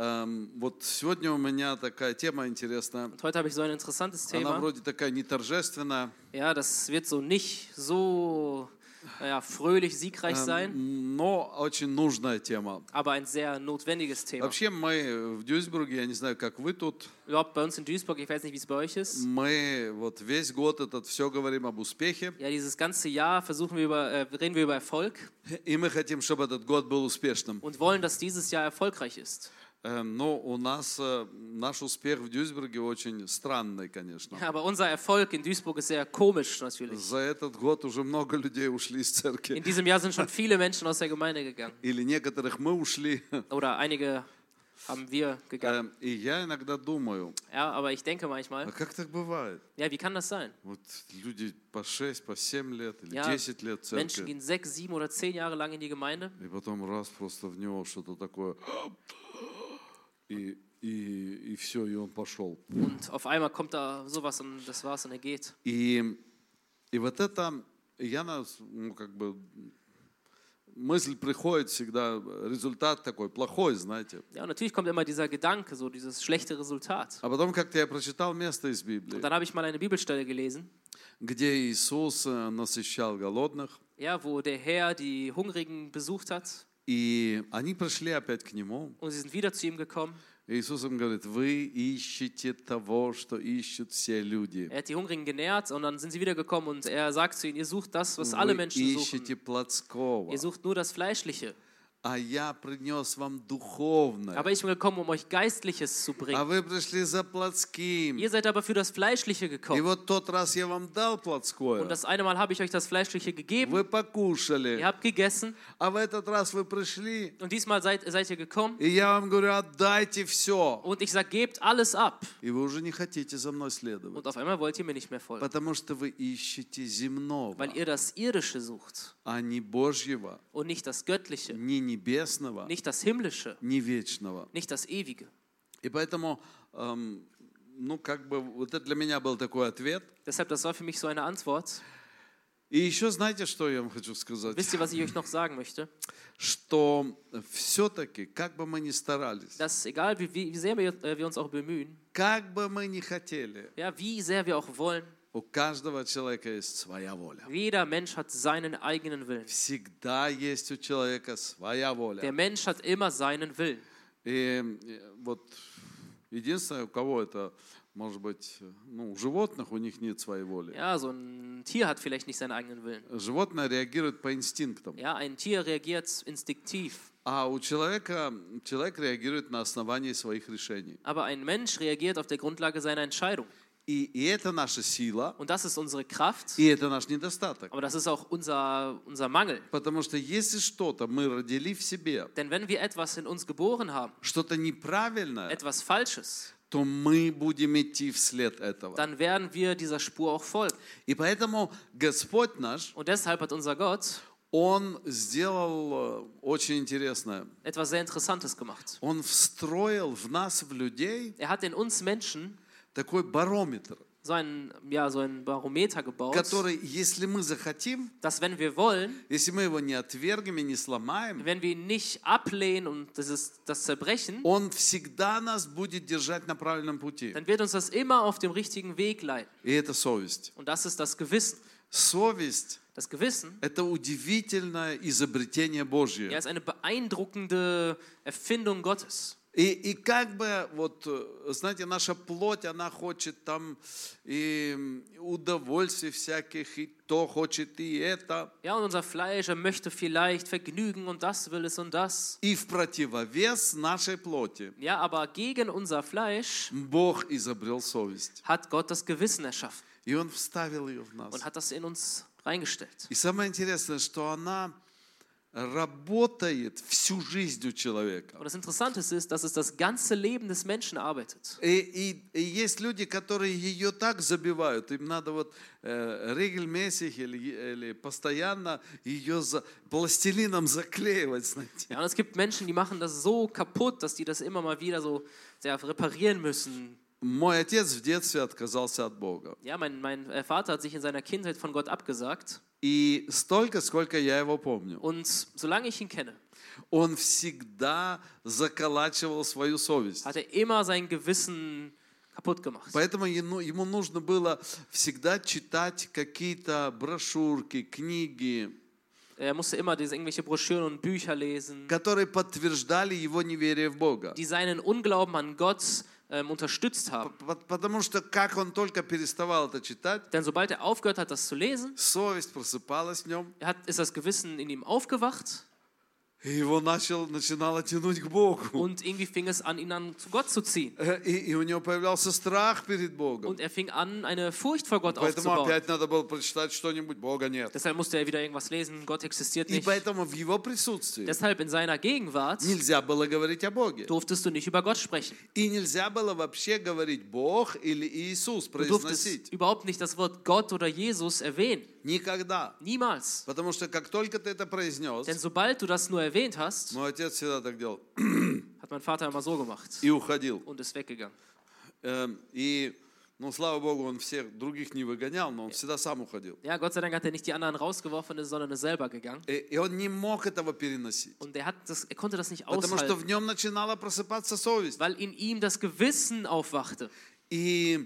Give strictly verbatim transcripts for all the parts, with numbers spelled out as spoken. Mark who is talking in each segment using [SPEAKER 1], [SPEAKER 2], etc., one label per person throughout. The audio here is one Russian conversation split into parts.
[SPEAKER 1] эм, вот сегодня у меня такая тема интересная.
[SPEAKER 2] Und heute habe ich so ein interessantes
[SPEAKER 1] Она
[SPEAKER 2] Thema.
[SPEAKER 1] вроде такая не торжественная,
[SPEAKER 2] Ja, das wird so nicht so ja, fröhlich, siegreich sein,
[SPEAKER 1] эм, но очень нужная тема.
[SPEAKER 2] aber ein sehr notwendiges Thema.
[SPEAKER 1] Вообще мы в Дюйсбурге, я не знаю, как вы тут,
[SPEAKER 2] Überhaupt bei uns in Duisburg, ich weiß nicht, wie es bei euch ist.
[SPEAKER 1] мы вот весь год этот все говорим об успехе,
[SPEAKER 2] Ja, dieses ganze Jahr versuchen wir über, äh, reden wir über Erfolg
[SPEAKER 1] и мы хотим, чтобы этот год был успешным.
[SPEAKER 2] und wollen, dass dieses Jahr erfolgreich ist.
[SPEAKER 1] Эм, Но у нас э, наш успех в Дюйсбурге очень странный, конечно.
[SPEAKER 2] Ja, aber unser Erfolg in Duisburg ist sehr komisch natürlich.
[SPEAKER 1] За этот год уже много людей ушли из
[SPEAKER 2] In
[SPEAKER 1] церкви.
[SPEAKER 2] diesem Jahr sind schon viele Menschen aus der Gemeinde gegangen.
[SPEAKER 1] Или некоторых мы ушли.
[SPEAKER 2] Oder einige haben wir gegangen.
[SPEAKER 1] Эм, И я иногда думаю,
[SPEAKER 2] Ja, aber ich denke
[SPEAKER 1] а
[SPEAKER 2] manchmal,
[SPEAKER 1] как так бывает?
[SPEAKER 2] ja, wie kann das sein?
[SPEAKER 1] Вот люди по шесть, по семь лет или
[SPEAKER 2] Ja,
[SPEAKER 1] десять лет в
[SPEAKER 2] Menschen
[SPEAKER 1] церкви,
[SPEAKER 2] gehen sechs, sieben oder zehn Jahre lang in die Gemeinde
[SPEAKER 1] и потом раз просто в него что-то такое, и, и, и все, и он пошел.
[SPEAKER 2] und auf einmal kommt da sowas und das war's und er geht.
[SPEAKER 1] И, и вот это, я, нас, ну, как бы, мысль приходит всегда, результат такой плохой, знаете.
[SPEAKER 2] Ja, und natürlich kommt immer dieser Gedanke, so dieses schlechte Resultat.
[SPEAKER 1] А потом как-то я прочитал место из Библии,
[SPEAKER 2] Und dann habe ich mal eine Bibelstelle gelesen,
[SPEAKER 1] где Иисус э, насыщал голодных,
[SPEAKER 2] ja, wo der Herr die Hungrigen besucht hat
[SPEAKER 1] и они пришли опять к Нему.
[SPEAKER 2] und sie sind wieder zu ihm gekommen.
[SPEAKER 1] И Иисус им говорит, вы ищете того, что ищут все люди.
[SPEAKER 2] Er hat die Hungrigen genährt und dann sind sie wieder gekommen und er sagt zu ihnen, ihr sucht das, was alle
[SPEAKER 1] Вы
[SPEAKER 2] Menschen
[SPEAKER 1] ищете
[SPEAKER 2] suchen.
[SPEAKER 1] плотского,
[SPEAKER 2] Ihr sucht nur das Fleischliche.
[SPEAKER 1] а я принес вам духовное.
[SPEAKER 2] Aber ich bin gekommen, um euch Geistliches zu
[SPEAKER 1] А
[SPEAKER 2] bringen.
[SPEAKER 1] вы пришли за плотским.
[SPEAKER 2] Ihr seid aber für das Fleischliche
[SPEAKER 1] И
[SPEAKER 2] gekommen.
[SPEAKER 1] вот тот раз я вам дал плотское,
[SPEAKER 2] Und das eine Mal habe ich euch das Fleischliche gegeben.
[SPEAKER 1] вы
[SPEAKER 2] Ihr
[SPEAKER 1] покушали.
[SPEAKER 2] habt gegessen.
[SPEAKER 1] А в этот раз вы пришли,
[SPEAKER 2] Und diesmal seid, seid ihr gekommen.
[SPEAKER 1] и я вам говорю, отдайте все.
[SPEAKER 2] Und ich sage, gebt alles ab.
[SPEAKER 1] И вы уже не хотите за мной следовать.
[SPEAKER 2] Und auf einmal wollt ihr mir nicht mehr folgen.
[SPEAKER 1] Потому что вы ищете земного,
[SPEAKER 2] Weil ihr das Irdische sucht
[SPEAKER 1] а не Божьего,
[SPEAKER 2] und nicht das Göttliche,
[SPEAKER 1] не небесного,
[SPEAKER 2] nicht das Himmlische,
[SPEAKER 1] не вечного.
[SPEAKER 2] nicht das Ewige.
[SPEAKER 1] И поэтому, эм, ну, как бы, вот это для меня был такой ответ.
[SPEAKER 2] Deshalb, das war für mich so eine Antwort.
[SPEAKER 1] И еще, знаете, что я вам хочу сказать?
[SPEAKER 2] Wisst ihr, was ich euch noch sagen möchte?
[SPEAKER 1] Что все-таки, как бы мы ни старались,
[SPEAKER 2] Dass egal, wie, wie sehr wir, äh, wir uns auch bemühen,
[SPEAKER 1] как бы мы ни хотели,
[SPEAKER 2] ja, wie sehr wir auch wollen,
[SPEAKER 1] у каждого человека есть своя воля.
[SPEAKER 2] jeder Mensch hat seinen eigenen Willen.
[SPEAKER 1] Всегда есть у человека своя
[SPEAKER 2] Der
[SPEAKER 1] воля.
[SPEAKER 2] Mensch hat immer seinen Willen.
[SPEAKER 1] И вот единственное, у кого это, может быть, ну, у животных у них нет своей воли.
[SPEAKER 2] Ja, so ein Tier hat vielleicht nicht seinen eigenen Willen.
[SPEAKER 1] Животное реагирует по инстинктам.
[SPEAKER 2] Ja, ein Tier reagiert instinktiv,
[SPEAKER 1] А у человека, человек реагирует на основании своих решений.
[SPEAKER 2] aber ein Mensch reagiert auf der Grundlage seiner Entscheidung.
[SPEAKER 1] И, и это наша сила,
[SPEAKER 2] Und das ist unsere Kraft,
[SPEAKER 1] и это наш недостаток.
[SPEAKER 2] aber das ist auch unser, unser Mangel.
[SPEAKER 1] Потому что если что-то мы родили в себе,
[SPEAKER 2] Denn wenn wir etwas in uns geboren haben,
[SPEAKER 1] что-то неправильное,
[SPEAKER 2] etwas Falsches,
[SPEAKER 1] то мы будем идти вслед этого.
[SPEAKER 2] dann werden wir dieser Spur auch folgen.
[SPEAKER 1] И поэтому Господь наш,
[SPEAKER 2] Und deshalb hat unser Gott
[SPEAKER 1] Он сделал э, очень интересное.
[SPEAKER 2] etwas sehr Interessantes gemacht.
[SPEAKER 1] Он встроил в нас, в людей,
[SPEAKER 2] Er hat in uns Menschen
[SPEAKER 1] такой барометр,
[SPEAKER 2] so ein, ja, so ein Barometer gebaut,
[SPEAKER 1] который, если мы захотим,
[SPEAKER 2] dass wenn wir wollen,
[SPEAKER 1] если мы его не отвергнем и не сломаем,
[SPEAKER 2] wenn wir ihn nicht ablehnen und das, ist, das zerbrechen,
[SPEAKER 1] Он всегда нас будет держать на правильном пути.
[SPEAKER 2] dann wird uns das immer auf dem richtigen Weg leiten.
[SPEAKER 1] И это совесть.
[SPEAKER 2] Und das ist das Gewissen.
[SPEAKER 1] Совесть
[SPEAKER 2] Das Gewissen,
[SPEAKER 1] – это удивительное изобретение
[SPEAKER 2] ja,
[SPEAKER 1] Божье.
[SPEAKER 2] ist eine beeindruckende Erfindung Gottes.
[SPEAKER 1] И, и как бы, вот, знаете, наша плоть, она хочет там и удовольствий всяких, и то хочет, и это.
[SPEAKER 2] Ja, und unser Fleisch, er möchte vielleicht Vergnügen und das will es und das.
[SPEAKER 1] И в противовес нашей плоти
[SPEAKER 2] Ja, aber gegen unser Fleisch
[SPEAKER 1] Бог изобрел совесть.
[SPEAKER 2] hat Gott das Gewissen erschaffen
[SPEAKER 1] И Он вставил ее в нас.
[SPEAKER 2] und hat das in uns reingestellt.
[SPEAKER 1] И самое интересное, что она работает всю жизнь у человека.
[SPEAKER 2] Und das Interessante ist, dass es das ganze Leben des Menschen arbeitet.
[SPEAKER 1] И, и, и есть люди, которые ее так забивают, им надо вот э, regelmäßig или, или постоянно ее за, пластилином заклеивать, знаете.
[SPEAKER 2] Ja, und es gibt Menschen, die machen das so kaputt, dass die das immer mal wieder so sehr reparieren müssen.
[SPEAKER 1] Мой отец в детстве отказался от Бога.
[SPEAKER 2] Ja, mein, mein äh, Vater hat sich in seiner Kindheit von Gott abgesagt.
[SPEAKER 1] И столько, сколько я его помню,
[SPEAKER 2] Und solange ich ihn kenne,
[SPEAKER 1] он всегда заколачивал свою совесть.
[SPEAKER 2] hat er immer sein Gewissen kaputt gemacht.
[SPEAKER 1] Поэтому ему, ему нужно было всегда читать какие-то брошюрки, книги,
[SPEAKER 2] Er musste immer diese irgendwelche Broschüren und Bücher lesen,
[SPEAKER 1] которые подтверждали его неверие в Бога.
[SPEAKER 2] die seinen Unglauben an Gott ähm, unterstützt haben.
[SPEAKER 1] П- Потому что как он только переставал это читать,
[SPEAKER 2] Denn sobald er aufgehört hat, das zu lesen,
[SPEAKER 1] совесть просыпалась в нем,
[SPEAKER 2] er hat, ist das Gewissen in ihm aufgewacht
[SPEAKER 1] и его начал, начинало тянуть к Богу.
[SPEAKER 2] und irgendwie fing es an, ihn an zu Gott zu ziehen.
[SPEAKER 1] Э, И, и у него появлялся страх перед Богом.
[SPEAKER 2] Und er fing an, eine Furcht vor Gott
[SPEAKER 1] Поэтому
[SPEAKER 2] aufzubauen.
[SPEAKER 1] опять надо было прочитать что-нибудь, Бога нет.
[SPEAKER 2] Deshalb musste er wieder irgendwas lesen, Gott existiert
[SPEAKER 1] И
[SPEAKER 2] nicht.
[SPEAKER 1] поэтому в его присутствии
[SPEAKER 2] Deshalb in seiner Gegenwart
[SPEAKER 1] нельзя было говорить о Боге.
[SPEAKER 2] durftest du nicht über Gott sprechen.
[SPEAKER 1] И нельзя было вообще говорить Бог или Иисус,
[SPEAKER 2] Du durftest
[SPEAKER 1] произносить.
[SPEAKER 2] überhaupt nicht das Wort Gott oder Jesus erwähnen.
[SPEAKER 1] Никогда.
[SPEAKER 2] Niemals.
[SPEAKER 1] Потому что как только ты это произнес,
[SPEAKER 2] Denn sobald du das nur erwähnt hast,
[SPEAKER 1] мой отец всегда так делал,
[SPEAKER 2] hat mein Vater immer so gemacht
[SPEAKER 1] и уходил.
[SPEAKER 2] und ist weggegangen.
[SPEAKER 1] Эм, И, ну, слава Богу, он всех других не выгонял, но он всегда сам уходил.
[SPEAKER 2] Ja, Gott sei Dank hat er nicht die anderen rausgeworfen, sondern ist selber gegangen.
[SPEAKER 1] И, и он не мог этого переносить.
[SPEAKER 2] Und er, hat das, er konnte das nicht
[SPEAKER 1] Потому что
[SPEAKER 2] aushalten,
[SPEAKER 1] в нем начинала просыпаться совесть.
[SPEAKER 2] weil in ihm das Gewissen aufwachte.
[SPEAKER 1] И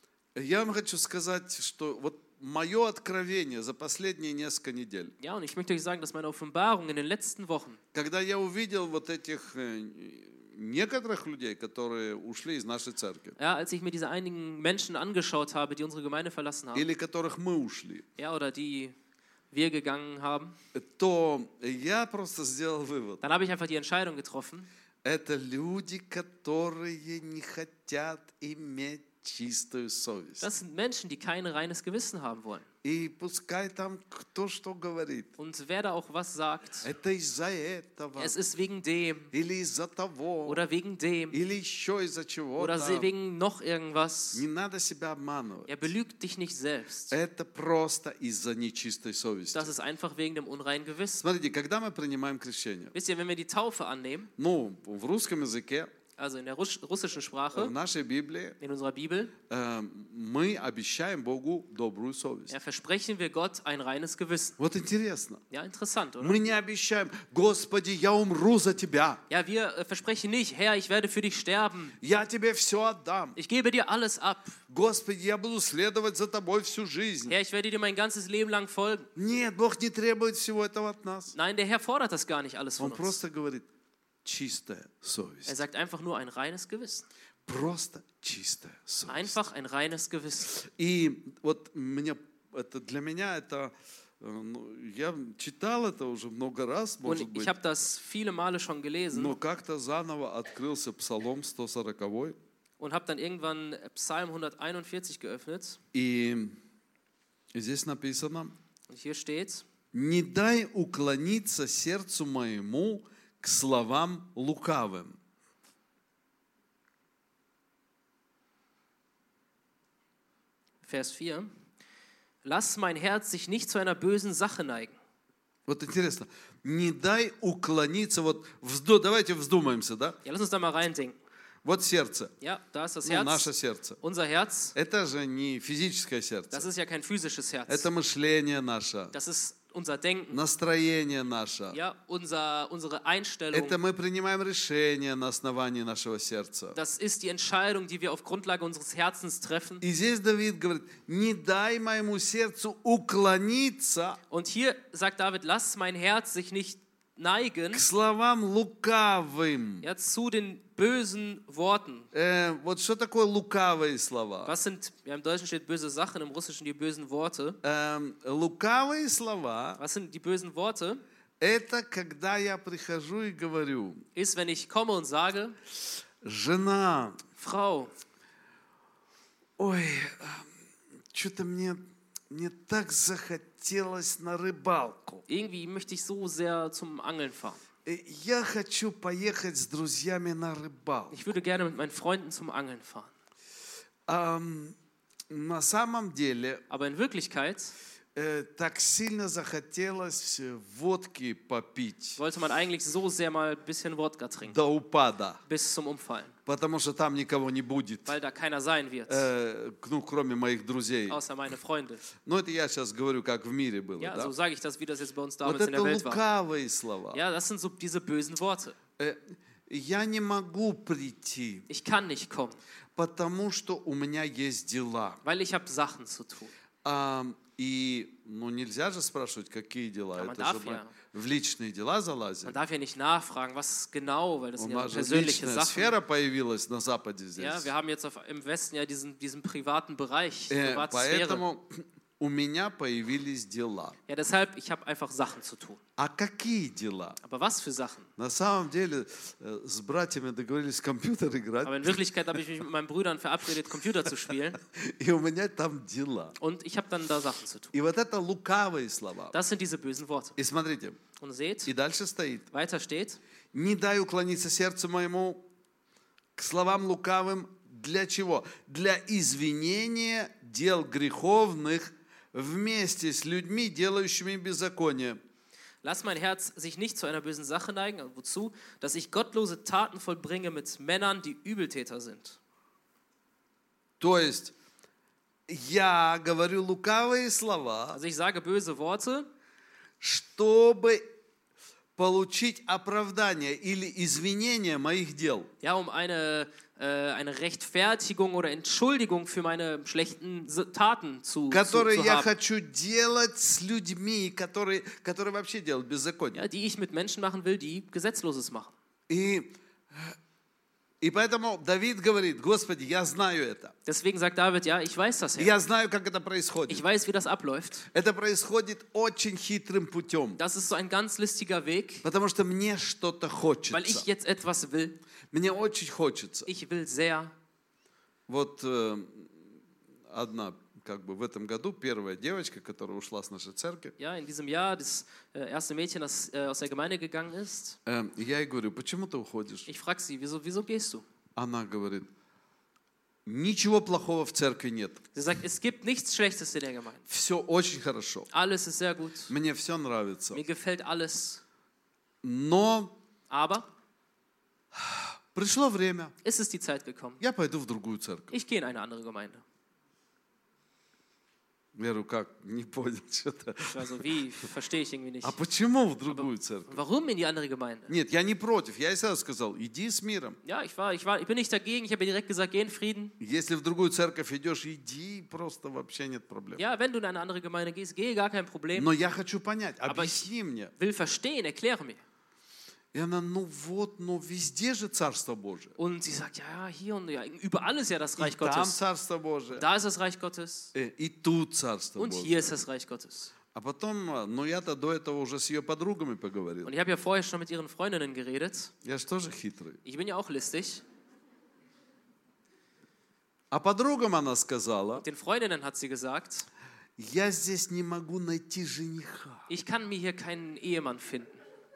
[SPEAKER 1] я вам хочу сказать, что вот мое откровение за последние несколько недель,
[SPEAKER 2] Ja, und ich möchte euch sagen, dass meine Offenbarung in den letzten Wochen,
[SPEAKER 1] когда я увидел вот этих э, некоторых людей, которые ушли из нашей церкви,
[SPEAKER 2] ja, als ich mir diese einigen Menschen angeschaut habe, die unsere Gemeinde verlassen haben,
[SPEAKER 1] или которых мы ушли,
[SPEAKER 2] ja, oder die wir gegangen haben,
[SPEAKER 1] то я просто сделал вывод.
[SPEAKER 2] dann habe ich einfach die Entscheidung getroffen,
[SPEAKER 1] Это люди, которые не хотят иметь чистую совесть.
[SPEAKER 2] das sind Menschen, die kein reines Gewissen haben wollen.
[SPEAKER 1] И пускай там кто что говорит.
[SPEAKER 2] Und wer da auch was sagt,
[SPEAKER 1] Это из-за этого.
[SPEAKER 2] es ist wegen dem
[SPEAKER 1] Или из-за того.
[SPEAKER 2] oder wegen dem
[SPEAKER 1] Или еще из-за
[SPEAKER 2] oder
[SPEAKER 1] чего-то.
[SPEAKER 2] wegen noch irgendwas.
[SPEAKER 1] Не надо себя обманывать.
[SPEAKER 2] Er belügt dich nicht selbst.
[SPEAKER 1] Это просто из-за нечистой совести.
[SPEAKER 2] Das ist einfach wegen dem unreinen Gewissen.
[SPEAKER 1] Смотрите, когда мы принимаем крещение,
[SPEAKER 2] Wisst ihr, wenn wir die Taufe annehmen,
[SPEAKER 1] ну, в русском языке,
[SPEAKER 2] also in der Russ- russischen
[SPEAKER 1] в
[SPEAKER 2] Sprache,
[SPEAKER 1] нашей Библии,
[SPEAKER 2] in unserer Bibel,
[SPEAKER 1] э, мы обещаем Богу добрую совесть.
[SPEAKER 2] ja, versprechen wir Gott ein reines Gewissen.
[SPEAKER 1] Вот интересно.
[SPEAKER 2] Ja, interessant, oder?
[SPEAKER 1] Мы не обещаем, Господи, я умру за Тебя.
[SPEAKER 2] Ja, wir äh, versprechen nicht, Herr, ich werde für dich sterben.
[SPEAKER 1] Я Тебе все отдам.
[SPEAKER 2] Ich gebe dir alles ab.
[SPEAKER 1] Господи, я буду следовать за Тобой всю жизнь.
[SPEAKER 2] Herr, ich werde dir mein ganzes Leben lang folgen.
[SPEAKER 1] Нет, Бог не требует всего этого от нас.
[SPEAKER 2] Nein, der Herr fordert das gar nicht alles
[SPEAKER 1] Он
[SPEAKER 2] von uns.
[SPEAKER 1] просто говорит, чистая
[SPEAKER 2] Er
[SPEAKER 1] совесть.
[SPEAKER 2] sagt einfach nur ein reines Gewissen.
[SPEAKER 1] Просто чистая совесть.
[SPEAKER 2] Einfach ein reines Gewissen.
[SPEAKER 1] И вот мне, это, для меня это, э, ну, я читал это уже много раз,
[SPEAKER 2] Und
[SPEAKER 1] может быть,
[SPEAKER 2] ich habe das viele Male schon gelesen
[SPEAKER 1] но как-то заново открылся Псалом сто сорок.
[SPEAKER 2] und habe dann irgendwann Psalm hunderteinundvierzig geöffnet.
[SPEAKER 1] И здесь написано,
[SPEAKER 2] Und hier steht,
[SPEAKER 1] не дай уклониться сердцу моему к словам лукавым.
[SPEAKER 2] Vers vier, lass mein Herz sich nicht zu einer bösen Sache neigen.
[SPEAKER 1] Вот интересно, не дай уклониться, вот вздо, давайте вздумаемся, да?
[SPEAKER 2] Ja, lass uns da mal reindenken.
[SPEAKER 1] Вот сердце,
[SPEAKER 2] Ja, da ist das
[SPEAKER 1] ну, наше
[SPEAKER 2] Herz,
[SPEAKER 1] сердце.
[SPEAKER 2] unser Herz.
[SPEAKER 1] Это же не физическое
[SPEAKER 2] Das
[SPEAKER 1] сердце,
[SPEAKER 2] ist ja kein physisches Herz.
[SPEAKER 1] это мышление наше,
[SPEAKER 2] Das ist unser Denken.
[SPEAKER 1] настроение наше.
[SPEAKER 2] Ja, unser, unsere Einstellung.
[SPEAKER 1] Это мы принимаем решения на основании нашего сердца.
[SPEAKER 2] Das ist die Entscheidung, die wir auf Grundlage unseres Herzens treffen.
[SPEAKER 1] И здесь Давид говорит, не дай моему сердцу уклониться
[SPEAKER 2] Und hier sagt David, lass mein Herz sich nicht neigen,
[SPEAKER 1] к словам лукавым.
[SPEAKER 2] ja, zu den bösen Worten.
[SPEAKER 1] Э, вот что такое лукавые слова?
[SPEAKER 2] Was sind, ja, im Deutschen steht böse Sachen, im Russischen die bösen Worte.
[SPEAKER 1] Эм, лукавые слова
[SPEAKER 2] Was sind die bösen Worte?
[SPEAKER 1] – это когда я прихожу и говорю,
[SPEAKER 2] Ist, wenn ich komme und sage,
[SPEAKER 1] жена,
[SPEAKER 2] Frau,
[SPEAKER 1] ой, что-то мне, мне так захотелось на рыбалку.
[SPEAKER 2] irgendwie möchte ich so sehr zum Angeln fahren.
[SPEAKER 1] Э, Я хочу поехать с друзьями на рыбалку.
[SPEAKER 2] Ich würde gerne mit meinen Freunden zum Angeln fahren.
[SPEAKER 1] Ам, на самом деле
[SPEAKER 2] Aber in Wirklichkeit
[SPEAKER 1] э, так сильно захотелось водки попить
[SPEAKER 2] wollte man eigentlich so sehr mal ein bisschen Wodka trinken,
[SPEAKER 1] до упада,
[SPEAKER 2] bis zum Umfallen,
[SPEAKER 1] потому что там никого не будет,
[SPEAKER 2] weil da keiner sein wird,
[SPEAKER 1] э, ну, kроме моих друзей.
[SPEAKER 2] außer meine Freunde.
[SPEAKER 1] Но это я сейчас говорю, как в мире было,
[SPEAKER 2] Ja,
[SPEAKER 1] да?
[SPEAKER 2] so sage ich das, wie das jetzt bei uns
[SPEAKER 1] Вот
[SPEAKER 2] damals in
[SPEAKER 1] это
[SPEAKER 2] der Welt war.
[SPEAKER 1] лукавые слова.
[SPEAKER 2] Ja, das sind so diese bösen Worte.
[SPEAKER 1] Э, Я не могу прийти,
[SPEAKER 2] Ich kann nicht kommen,
[SPEAKER 1] потому что у меня есть дела.
[SPEAKER 2] weil ich habe Sachen zu tun.
[SPEAKER 1] А, и ну, нельзя же спрашивать, какие дела.
[SPEAKER 2] Ja, man
[SPEAKER 1] Это
[SPEAKER 2] darf
[SPEAKER 1] же мы
[SPEAKER 2] ja.
[SPEAKER 1] в личные дела
[SPEAKER 2] Man
[SPEAKER 1] залазим.
[SPEAKER 2] darf ja nicht nachfragen, was genau, weil das
[SPEAKER 1] У
[SPEAKER 2] sind ja
[SPEAKER 1] нас же
[SPEAKER 2] persönliche
[SPEAKER 1] личная
[SPEAKER 2] Sachen.
[SPEAKER 1] сфера появилась на Западе здесь.
[SPEAKER 2] Ja, wir haben jetzt auf, im Westen ja diesen, diesen privaten Bereich,
[SPEAKER 1] Э,
[SPEAKER 2] private Sphäre.
[SPEAKER 1] Поэтому у меня появились дела.
[SPEAKER 2] Ja, deshalb, ich habe einfach Sachen zu tun.
[SPEAKER 1] А какие дела?
[SPEAKER 2] Aber was für Sachen?
[SPEAKER 1] На самом деле э, с братьями договорились в компьютер играть,
[SPEAKER 2] Aber in Wirklichkeit habe ich mich mit meinen Brüdern verabredet, Computer zu spielen.
[SPEAKER 1] и у меня там дела.
[SPEAKER 2] Und ich habe dann da Sachen zu tun.
[SPEAKER 1] И вот это лукавые слова.
[SPEAKER 2] Das sind diese bösen Worte.
[SPEAKER 1] И смотрите,
[SPEAKER 2] Und seht,
[SPEAKER 1] и дальше стоит.
[SPEAKER 2] weiter steht,
[SPEAKER 1] Не дай уклониться сердцу моему к словам лукавым. Для чего? Для извинения дел греховных вместе с людьми, делающими беззаконие.
[SPEAKER 2] lass mein Herz sich nicht zu einer bösen Sache neigen. Also wozu? Dass ich gottlose Taten vollbringe mit Männern, die Übeltäter sind.
[SPEAKER 1] То есть я говорю лукавые слова,
[SPEAKER 2] Also ich sage böse Worte,
[SPEAKER 1] чтобы получить оправдание или извинение моих дел.
[SPEAKER 2] ja, um eine, äh, eine Rechtfertigung oder Entschuldigung für meine schlechten S- Taten zu, zu,
[SPEAKER 1] Которые
[SPEAKER 2] zu
[SPEAKER 1] я
[SPEAKER 2] haben.
[SPEAKER 1] хочу делать с людьми, которые, которые вообще делают беззаконие.
[SPEAKER 2] Ja, die ich mit Menschen machen will, die Gesetzloses machen.
[SPEAKER 1] И, и поэтому Давид говорит, Господи, я знаю это.
[SPEAKER 2] Deswegen sagt David, ja, ich weiß das, Herr.
[SPEAKER 1] Я знаю, как это происходит.
[SPEAKER 2] Ich weiß, wie das abläuft.
[SPEAKER 1] Это происходит очень хитрым путем,
[SPEAKER 2] Das ist so ein ganz listiger Weg,
[SPEAKER 1] потому что мне что-то
[SPEAKER 2] weil ich
[SPEAKER 1] хочется.
[SPEAKER 2] jetzt etwas will.
[SPEAKER 1] Мне очень хочется.
[SPEAKER 2] Ich will sehr.
[SPEAKER 1] Вот э, одна, как бы в этом году, первая девочка, которая ушла с нашей церкви,
[SPEAKER 2] Ja, in diesem Jahr, das äh, erste Mädchen, das äh, aus der Gemeinde gegangen ist,
[SPEAKER 1] э, я ей говорю, почему ты уходишь?
[SPEAKER 2] ich frage sie, wieso, wieso gehst du?
[SPEAKER 1] Она говорит, ничего плохого в церкви нет.
[SPEAKER 2] Sie sagt, es gibt nichts Schlechtes in der Gemeinde.
[SPEAKER 1] Все очень хорошо.
[SPEAKER 2] Alles ist sehr gut.
[SPEAKER 1] Мне все нравится.
[SPEAKER 2] Mir gefällt alles.
[SPEAKER 1] Но
[SPEAKER 2] Aber
[SPEAKER 1] пришло время,
[SPEAKER 2] ist es die Zeit gekommen.
[SPEAKER 1] я пойду в другую церковь.
[SPEAKER 2] Ich gehe in eine andere Gemeinde.
[SPEAKER 1] Я говорю, как? Не понял что-то.
[SPEAKER 2] Ich war so, wie? Verstehe ich irgendwie nicht.
[SPEAKER 1] А почему в другую церковь?
[SPEAKER 2] Warum in die andere Gemeinde?
[SPEAKER 1] Нет, я не против. Я и сразу сказал, иди с миром.
[SPEAKER 2] Ja, ich, war, ich, war, ich bin nicht dagegen. Ich habe ihr direkt gesagt, geh in Frieden.
[SPEAKER 1] Если в другую церковь идешь, иди, просто вообще нет проблем.
[SPEAKER 2] Ja, wenn du in eine andere Gemeinde gehst, geh, gar kein Problem.
[SPEAKER 1] Но я хочу понять,
[SPEAKER 2] Aber
[SPEAKER 1] объясни мне.
[SPEAKER 2] Will verstehen, erkläre mir.
[SPEAKER 1] И она, ну вот, ну везде же Царство Божие.
[SPEAKER 2] Und sie sagt, ja, ja, hier und ja, überall ist ja das
[SPEAKER 1] И
[SPEAKER 2] Reich
[SPEAKER 1] там
[SPEAKER 2] Gottes.
[SPEAKER 1] Царство Божие,
[SPEAKER 2] Da ist das Reich Gottes
[SPEAKER 1] э, и тут Царство
[SPEAKER 2] und
[SPEAKER 1] Божие.
[SPEAKER 2] hier ist das Reich Gottes.
[SPEAKER 1] А потом, ну я-то до этого уже с ее подругами поговорил.
[SPEAKER 2] Und ich habe ja vorher schon mit ihren Freundinnen geredet.
[SPEAKER 1] Я же тоже хитрый.
[SPEAKER 2] Ich bin ja auch listig.
[SPEAKER 1] А подругам она сказала,
[SPEAKER 2] Den Freundinnen hat sie gesagt,
[SPEAKER 1] я здесь не могу найти жениха.
[SPEAKER 2] ich kann mir hier keinen Ehemann finden.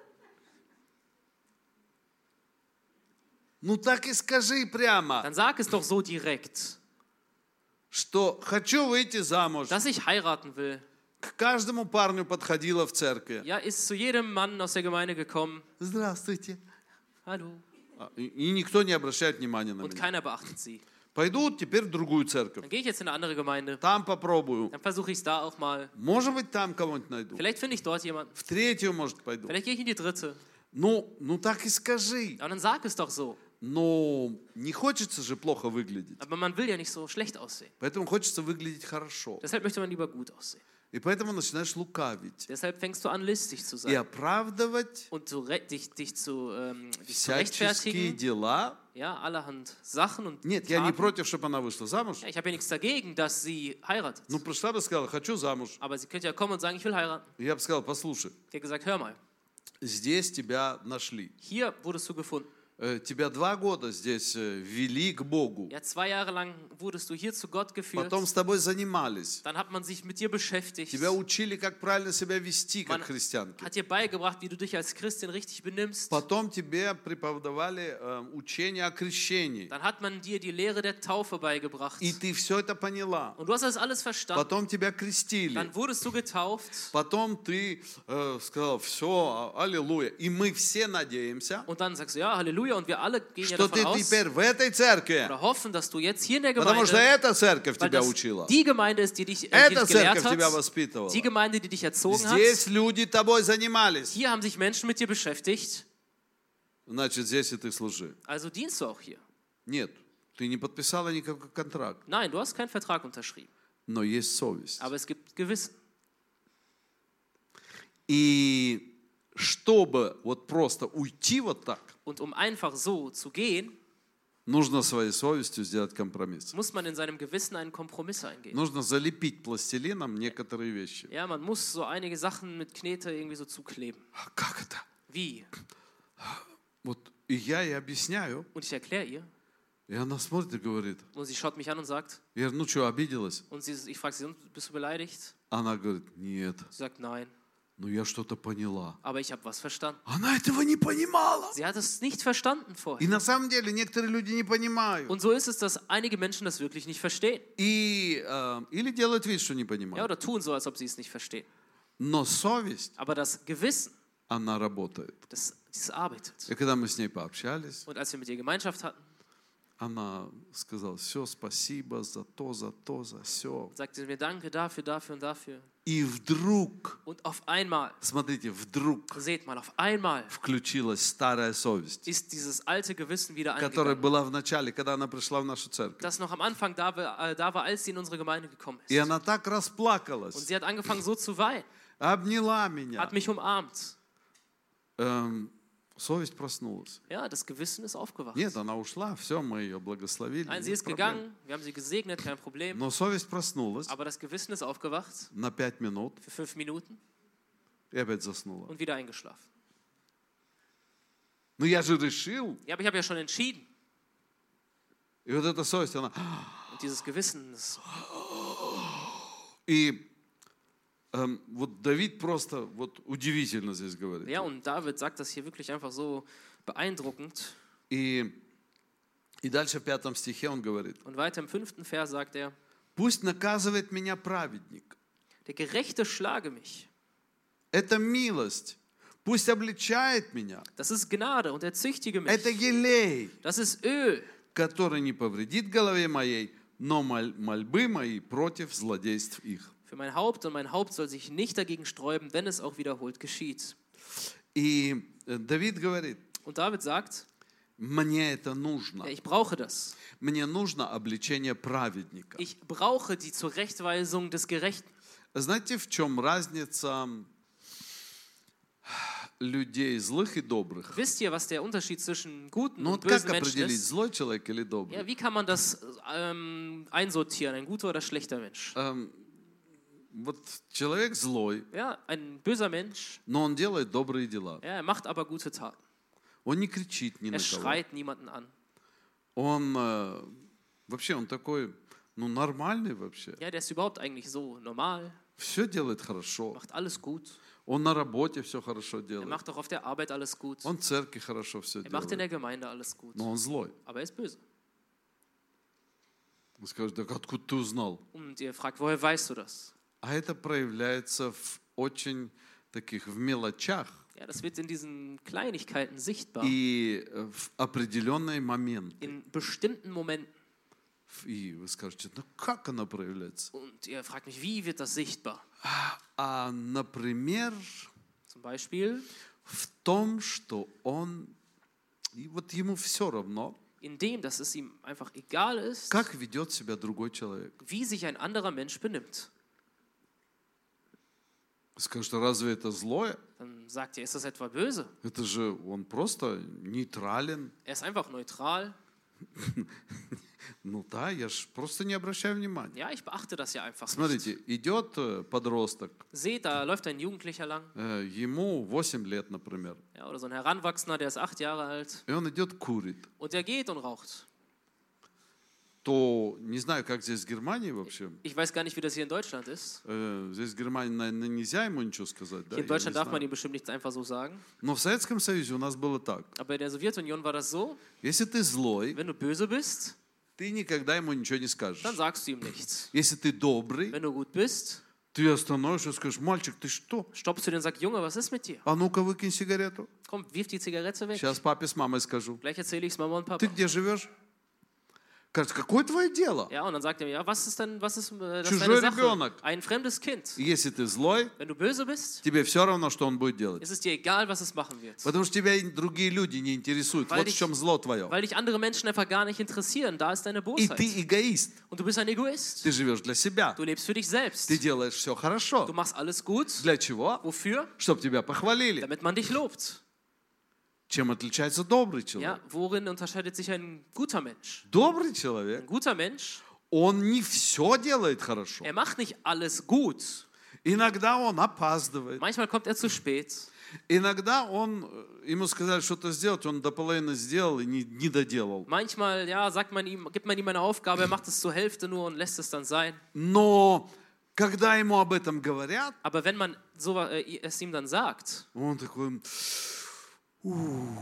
[SPEAKER 1] Ну так и скажи прямо,
[SPEAKER 2] Dann sag es doch so direkt,
[SPEAKER 1] что хочу выйти замуж.
[SPEAKER 2] dass ich heiraten will.
[SPEAKER 1] К каждому парню подходила в церкви.
[SPEAKER 2] Ja, ist zu jedem Mann aus der Gemeinde gekommen.
[SPEAKER 1] Здравствуйте.
[SPEAKER 2] Hallo.
[SPEAKER 1] А, И, и никто не обращает внимания на
[SPEAKER 2] Und
[SPEAKER 1] меня.
[SPEAKER 2] keiner beachtet sie.
[SPEAKER 1] Пойду теперь в другую церковь.
[SPEAKER 2] Dann gehe ich jetzt in eine andere Gemeinde.
[SPEAKER 1] Там попробую.
[SPEAKER 2] Dann versuche ich es da auch mal.
[SPEAKER 1] Может быть, там кого-нибудь найду.
[SPEAKER 2] Vielleicht finde ich dort jemanden.
[SPEAKER 1] В третью, может, пойду.
[SPEAKER 2] Vielleicht gehe ich in die dritte.
[SPEAKER 1] Ну, ну так и скажи.
[SPEAKER 2] Aber dann sag es doch so.
[SPEAKER 1] Но не хочется же плохо выглядеть.
[SPEAKER 2] Aber man will ja nicht so schlecht aussehen.
[SPEAKER 1] Поэтому хочется выглядеть хорошо.
[SPEAKER 2] Deshalb möchte man lieber gut aussehen.
[SPEAKER 1] И поэтому начинаешь лукавить.
[SPEAKER 2] Deshalb fängst du an, listig zu
[SPEAKER 1] И
[SPEAKER 2] sein.
[SPEAKER 1] оправдывать
[SPEAKER 2] Und zu re- dich, dich, zu, ähm, dich zu
[SPEAKER 1] всяческие
[SPEAKER 2] rechtfertigen.
[SPEAKER 1] дела.
[SPEAKER 2] Ja, allerhand Sachen und
[SPEAKER 1] Нет, я не
[SPEAKER 2] Taten.
[SPEAKER 1] против, чтобы она вышла замуж.
[SPEAKER 2] Ja, ich habe ja nichts dagegen, dass sie heiratet.
[SPEAKER 1] Ну, пришла бы и сказала, хочу замуж.
[SPEAKER 2] Aber sie könnte ja kommen und sagen, ich will heiraten.
[SPEAKER 1] И я бы сказал, послушай,
[SPEAKER 2] Ich habe gesagt, hör mal,
[SPEAKER 1] здесь тебя нашли.
[SPEAKER 2] hier wurdest du gefunden.
[SPEAKER 1] э, тебя два года здесь э, вели к Богу.
[SPEAKER 2] Ja, zwei Jahre lang wurdest du hier zu Gott geführt.
[SPEAKER 1] Потом с тобой занимались.
[SPEAKER 2] Dann hat man sich mit dir beschäftigt.
[SPEAKER 1] Тебя учили, как правильно себя вести, как
[SPEAKER 2] Man
[SPEAKER 1] христианки.
[SPEAKER 2] hat dir beigebracht, wie du dich als Christin richtig benimmst.
[SPEAKER 1] Потом тебе преподавали э, учение о крещении.
[SPEAKER 2] Dann hat man dir die Lehre der Taufe beigebracht.
[SPEAKER 1] И ты все это поняла.
[SPEAKER 2] Und du hast das alles verstanden.
[SPEAKER 1] Потом тебя крестили.
[SPEAKER 2] Dann wurdest du getauft.
[SPEAKER 1] Потом ты э, сказал, все, аллилуйя. И мы все надеемся,
[SPEAKER 2] Und dann sagst du, ja, Halleluja. Und wir alle gehen ja
[SPEAKER 1] что
[SPEAKER 2] davon
[SPEAKER 1] ты
[SPEAKER 2] aus
[SPEAKER 1] теперь в этой церкви.
[SPEAKER 2] oder hoffen, dass du jetzt hier in der
[SPEAKER 1] Потому что
[SPEAKER 2] Gemeinde,
[SPEAKER 1] эта церковь
[SPEAKER 2] weil
[SPEAKER 1] тебя
[SPEAKER 2] das
[SPEAKER 1] учила.
[SPEAKER 2] die Gemeinde ist, die dich, äh, die
[SPEAKER 1] Эта
[SPEAKER 2] dich gelehrt
[SPEAKER 1] церковь тебя
[SPEAKER 2] hat,
[SPEAKER 1] воспитывала.
[SPEAKER 2] die Gemeinde, die dich erzogen hat.
[SPEAKER 1] Здесь люди тобой занимались.
[SPEAKER 2] Hier haben sich Menschen mit dir beschäftigt.
[SPEAKER 1] Значит, здесь и ты служи.
[SPEAKER 2] Also dienst du auch hier.
[SPEAKER 1] Нет, ты не подписала никакой контракт.
[SPEAKER 2] Nein, du hast keinen Vertrag unterschrieben.
[SPEAKER 1] Но есть совесть.
[SPEAKER 2] Aber es gibt Gewissen.
[SPEAKER 1] И чтобы вот просто уйти вот так,
[SPEAKER 2] Und um einfach so zu gehen,
[SPEAKER 1] нужно своей совестью сделать компромисс.
[SPEAKER 2] muss man in seinem Gewissen einen Kompromiss eingehen.
[SPEAKER 1] Нужно залепить пластилином некоторые вещи.
[SPEAKER 2] Ja, man muss so einige Sachen mit Knete irgendwie so zukleben.
[SPEAKER 1] Как это?
[SPEAKER 2] Wie?
[SPEAKER 1] Вот и я ей объясняю,
[SPEAKER 2] Und ich erkläre ihr.
[SPEAKER 1] и она смотрит и говорит,
[SPEAKER 2] Und sie schaut mich an und sagt,
[SPEAKER 1] я говорю, ну что, обиделась?
[SPEAKER 2] und sie, ich frage sie, bist du beleidigt?
[SPEAKER 1] Она говорит, нет,
[SPEAKER 2] Sie sagt, nein.
[SPEAKER 1] ну я что-то поняла.
[SPEAKER 2] Aber ich habe was verstanden.
[SPEAKER 1] Она этого не понимала.
[SPEAKER 2] Sie hat es nicht verstanden
[SPEAKER 1] И
[SPEAKER 2] vorher.
[SPEAKER 1] на самом деле некоторые люди не понимают.
[SPEAKER 2] Und so ist es, dass einige Menschen das wirklich nicht verstehen.
[SPEAKER 1] И, äh, или делают вид, что не
[SPEAKER 2] Ja,
[SPEAKER 1] понимают.
[SPEAKER 2] oder tun so, als ob sie es nicht verstehen.
[SPEAKER 1] Но совесть,
[SPEAKER 2] Aber das Gewissen,
[SPEAKER 1] она работает.
[SPEAKER 2] das, das arbeitet.
[SPEAKER 1] И когда мы с ней пообщались,
[SPEAKER 2] Und als wir mit ihr Gemeinschaft hatten,
[SPEAKER 1] она сказала, все, спасибо за то, за то, за все.
[SPEAKER 2] sagte sie mir Danke dafür, dafür und dafür.
[SPEAKER 1] И вдруг,
[SPEAKER 2] Und auf einmal,
[SPEAKER 1] смотрите, вдруг
[SPEAKER 2] seht mal, auf einmal
[SPEAKER 1] включилась старая совесть,
[SPEAKER 2] ist dieses alte Gewissen wieder
[SPEAKER 1] которая
[SPEAKER 2] angegangen.
[SPEAKER 1] была в начале, когда она пришла в нашу церковь.
[SPEAKER 2] Das noch am Anfang da war, äh, da war, als sie in unsere Gemeinde gekommen
[SPEAKER 1] И
[SPEAKER 2] ist.
[SPEAKER 1] она так
[SPEAKER 2] Und
[SPEAKER 1] расплакалась,
[SPEAKER 2] sie hat angefangen so zu weinen,
[SPEAKER 1] обняла меня.
[SPEAKER 2] hat mich umarmt.
[SPEAKER 1] Эм, совесть проснулась.
[SPEAKER 2] Ja, das Gewissen ist aufgewacht.
[SPEAKER 1] Нет, она ушла, все, мы ее благословили.
[SPEAKER 2] Nein, sie
[SPEAKER 1] нет
[SPEAKER 2] ist
[SPEAKER 1] проблем.
[SPEAKER 2] gegangen, wir haben sie gesegnet, kein Problem.
[SPEAKER 1] Но совесть проснулась
[SPEAKER 2] Aber das Gewissen ist aufgewacht
[SPEAKER 1] на пять минут
[SPEAKER 2] für fünf Minuten
[SPEAKER 1] и опять заснула.
[SPEAKER 2] und wieder eingeschlafen.
[SPEAKER 1] Но я же решил.
[SPEAKER 2] Ja, aber ich habe ja schon entschieden.
[SPEAKER 1] И вот эта совесть, она...
[SPEAKER 2] Und dieses Gewissen, das,
[SPEAKER 1] И эм, вот Давид просто вот удивительно здесь говорит.
[SPEAKER 2] ja, und David sagt das hier wirklich einfach so beeindruckend.
[SPEAKER 1] И, и дальше в пятом стихе он говорит,
[SPEAKER 2] Und weiter im fünften Vers sagt er,
[SPEAKER 1] пусть наказывает меня праведник.
[SPEAKER 2] der Gerechte schlage mich.
[SPEAKER 1] Это милость. Пусть обличает меня.
[SPEAKER 2] Das ist Gnade und er züchtige mich.
[SPEAKER 1] Это елей,
[SPEAKER 2] Das ist Öl,
[SPEAKER 1] который не повредит голове моей, но моль- мольбы мои против злодейств их.
[SPEAKER 2] für mein Haupt, und mein Haupt soll sich nicht dagegen sträuben, wenn es auch wiederholt geschieht.
[SPEAKER 1] И э, Давид говорит,
[SPEAKER 2] Und David sagt,
[SPEAKER 1] мне это нужно.
[SPEAKER 2] ja, ich brauche das.
[SPEAKER 1] Мне нужно обличение праведника.
[SPEAKER 2] Ich brauche die Zurechtweisung des Gerechten.
[SPEAKER 1] Знаете, в чем разница людей злых и добрых?
[SPEAKER 2] Wisst ihr, was der Unterschied zwischen guten
[SPEAKER 1] Ну
[SPEAKER 2] und
[SPEAKER 1] вот как
[SPEAKER 2] bösen Menschen
[SPEAKER 1] определить,
[SPEAKER 2] ist?
[SPEAKER 1] злой человек или добрый?
[SPEAKER 2] Ja, wie kann man das ähm, einsortieren, ein guter oder schlechter Mensch?
[SPEAKER 1] Эм, вот человек злой,
[SPEAKER 2] Ja, ein böser Mensch,
[SPEAKER 1] но он делает добрые дела.
[SPEAKER 2] ja, er macht aber gute Taten.
[SPEAKER 1] Он не кричит ни
[SPEAKER 2] Er
[SPEAKER 1] на кого.
[SPEAKER 2] schreit niemanden an.
[SPEAKER 1] Он э, вообще, он такой, ну, нормальный вообще.
[SPEAKER 2] Ja, der ist überhaupt eigentlich so normal,
[SPEAKER 1] Все делает хорошо.
[SPEAKER 2] macht alles gut.
[SPEAKER 1] Он на работе все хорошо
[SPEAKER 2] Er
[SPEAKER 1] делает.
[SPEAKER 2] macht auch auf der Arbeit alles gut.
[SPEAKER 1] Он в церкви хорошо все
[SPEAKER 2] Er macht in
[SPEAKER 1] делает.
[SPEAKER 2] der Gemeinde alles gut.
[SPEAKER 1] Но он злой.
[SPEAKER 2] Aber er ist böse.
[SPEAKER 1] Он скажет, так откуда ты узнал?
[SPEAKER 2] Und ihr fragt, woher weißt du das?
[SPEAKER 1] А это проявляется в очень таких, в мелочах
[SPEAKER 2] Ja, das wird in diesen Kleinigkeiten sichtbar.
[SPEAKER 1] и в определенные моменты.
[SPEAKER 2] In bestimmten Momenten.
[SPEAKER 1] И вы скажете, ну как она проявляется?
[SPEAKER 2] Und ihr fragt mich, wie wird das sichtbar?
[SPEAKER 1] А, например,
[SPEAKER 2] Zum Beispiel,
[SPEAKER 1] в том, что он, и вот ему все равно,
[SPEAKER 2] in dem, dass es ihm einfach egal ist,
[SPEAKER 1] как ведет себя другой человек.
[SPEAKER 2] wie sich ein anderer Mensch benimmt.
[SPEAKER 1] Скажете, разве это злое?
[SPEAKER 2] Dann sagt ihr, ist das etwa böse?
[SPEAKER 1] Это же он просто нейтрален.
[SPEAKER 2] Er ist einfach neutral.
[SPEAKER 1] Ну да, я ж просто не обращаю внимания.
[SPEAKER 2] Ja, ich beachte das ja einfach nicht.
[SPEAKER 1] Смотрите, идет э, подросток,
[SPEAKER 2] Seht, da läuft ein Jugendlicher lang,
[SPEAKER 1] э, ему восемь лет, например,
[SPEAKER 2] ja, oder so ein Heranwachsender, der ist acht Jahre alt,
[SPEAKER 1] и он идет курит,
[SPEAKER 2] und der geht und raucht.
[SPEAKER 1] то не знаю, как здесь в Германии вообще.
[SPEAKER 2] Ich weiß gar nicht, wie das hier in Deutschland ist.
[SPEAKER 1] Э, Здесь в Германии, наверное, нельзя ему ничего сказать, да?
[SPEAKER 2] Hier in
[SPEAKER 1] Я не
[SPEAKER 2] Deutschland darf man
[SPEAKER 1] знаю.
[SPEAKER 2] ihm bestimmt nichts einfach so sagen.
[SPEAKER 1] Но в Советском Союзе у нас было так.
[SPEAKER 2] Aber in der Sowjetunion war das so,
[SPEAKER 1] Если ты злой,
[SPEAKER 2] wenn du böse bist,
[SPEAKER 1] ты никогда ему ничего не скажешь.
[SPEAKER 2] dann sagst du ihm nichts.
[SPEAKER 1] Если ты добрый,
[SPEAKER 2] Wenn du gut bist,
[SPEAKER 1] ты остановишься и скажешь: мальчик, ты что?
[SPEAKER 2] stoppst du den und sagst, Junge, was ist mit dir?
[SPEAKER 1] А ну-ка выкинь сигарету.
[SPEAKER 2] Komm, wirf die Zigarette weg.
[SPEAKER 1] Сейчас папе с мамой скажу.
[SPEAKER 2] Gleich erzähle ich es Mama und
[SPEAKER 1] Ты
[SPEAKER 2] Papa.
[SPEAKER 1] где живешь? Кажется, какое твое дело?
[SPEAKER 2] Ja, und dann sagt er mir, ja, was ist denn, was ist äh, das
[SPEAKER 1] Чужой
[SPEAKER 2] deine Sache?
[SPEAKER 1] ребенок.
[SPEAKER 2] Ein fremdes Kind.
[SPEAKER 1] И если ты злой,
[SPEAKER 2] Wenn du böse bist,
[SPEAKER 1] тебе все равно, что он будет делать.
[SPEAKER 2] ist es dir egal, was es machen wird.
[SPEAKER 1] Потому что тебя и другие люди не интересуют.
[SPEAKER 2] Weil
[SPEAKER 1] Вот в
[SPEAKER 2] dich-
[SPEAKER 1] чем зло твое.
[SPEAKER 2] Weil dich andere Menschen einfach gar nicht interessieren. Da ist deine
[SPEAKER 1] И
[SPEAKER 2] Bosheit.
[SPEAKER 1] ты эгоист.
[SPEAKER 2] Und du bist ein Egoist.
[SPEAKER 1] Ты живешь для себя.
[SPEAKER 2] Du lebst für dich selbst.
[SPEAKER 1] Ты делаешь все
[SPEAKER 2] Du
[SPEAKER 1] хорошо.
[SPEAKER 2] machst alles gut.
[SPEAKER 1] Для чего?
[SPEAKER 2] Wofür?
[SPEAKER 1] Чтобы тебя похвалили.
[SPEAKER 2] Damit man dich lobt.
[SPEAKER 1] Чем отличается добрый
[SPEAKER 2] Ja,
[SPEAKER 1] человек?
[SPEAKER 2] worin unterscheidet sich ein guter Mensch?
[SPEAKER 1] Добрый
[SPEAKER 2] Ein
[SPEAKER 1] человек,
[SPEAKER 2] guter Mensch,
[SPEAKER 1] он не все делает хорошо.
[SPEAKER 2] er macht nicht alles gut.
[SPEAKER 1] Иногда он опаздывает.
[SPEAKER 2] Manchmal kommt er zu spät.
[SPEAKER 1] Иногда он, э, ему сказали что-то сделать, он до половины сделал и не, не доделал.
[SPEAKER 2] Manchmal, ja, sagt man ihm, gibt man ihm eine Aufgabe, er macht es zur Hälfte nur und lässt es dann sein.
[SPEAKER 1] Но когда ему об этом говорят,
[SPEAKER 2] Aber wenn man so, äh, es ihm dann sagt,
[SPEAKER 1] он такой: «Ух,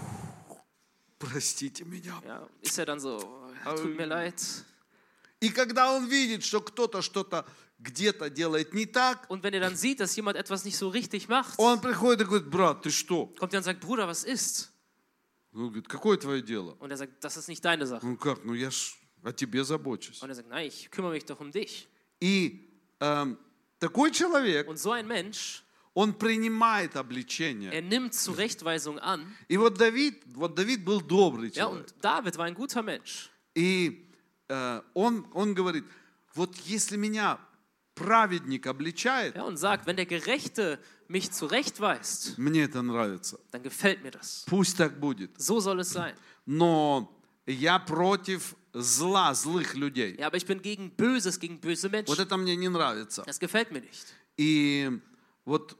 [SPEAKER 1] простите меня.
[SPEAKER 2] ja, ist er dann so, tut mir leid.
[SPEAKER 1] И когда он видит, что кто-то что-то где-то делает не так,
[SPEAKER 2] Und wenn er dann sieht, dass jemand etwas nicht so richtig macht,
[SPEAKER 1] он приходит и говорит: брат, ты что?
[SPEAKER 2] kommt er und sagt, Bruder, was ist?
[SPEAKER 1] Он говорит: какое твое дело?
[SPEAKER 2] Und er sagt, das ist nicht deine Sache.
[SPEAKER 1] Ну как, ну я ж о тебе забочусь.
[SPEAKER 2] Und er sagt, nein, ich kümmere mich doch um dich.
[SPEAKER 1] И эм, такой человек,
[SPEAKER 2] Und so ein Mensch,
[SPEAKER 1] он принимает обличение.
[SPEAKER 2] er nimmt Zurechtweisung an.
[SPEAKER 1] И вот Давид, вот Давид был добрый
[SPEAKER 2] Ja,
[SPEAKER 1] человек.
[SPEAKER 2] und David war ein guter Mensch.
[SPEAKER 1] И э, он, он говорит: вот если меня праведник обличает,
[SPEAKER 2] Ja, und sagt, wenn der Gerechte mich zurechtweist,
[SPEAKER 1] мне это нравится.
[SPEAKER 2] dann gefällt mir das.
[SPEAKER 1] Пусть так будет.
[SPEAKER 2] So soll es sein.
[SPEAKER 1] Но я против зла, злых людей.
[SPEAKER 2] Ja, aber ich bin gegen Böses, gegen böse
[SPEAKER 1] Вот
[SPEAKER 2] Menschen.
[SPEAKER 1] это мне не нравится.
[SPEAKER 2] Das gefällt mir nicht.
[SPEAKER 1] И вот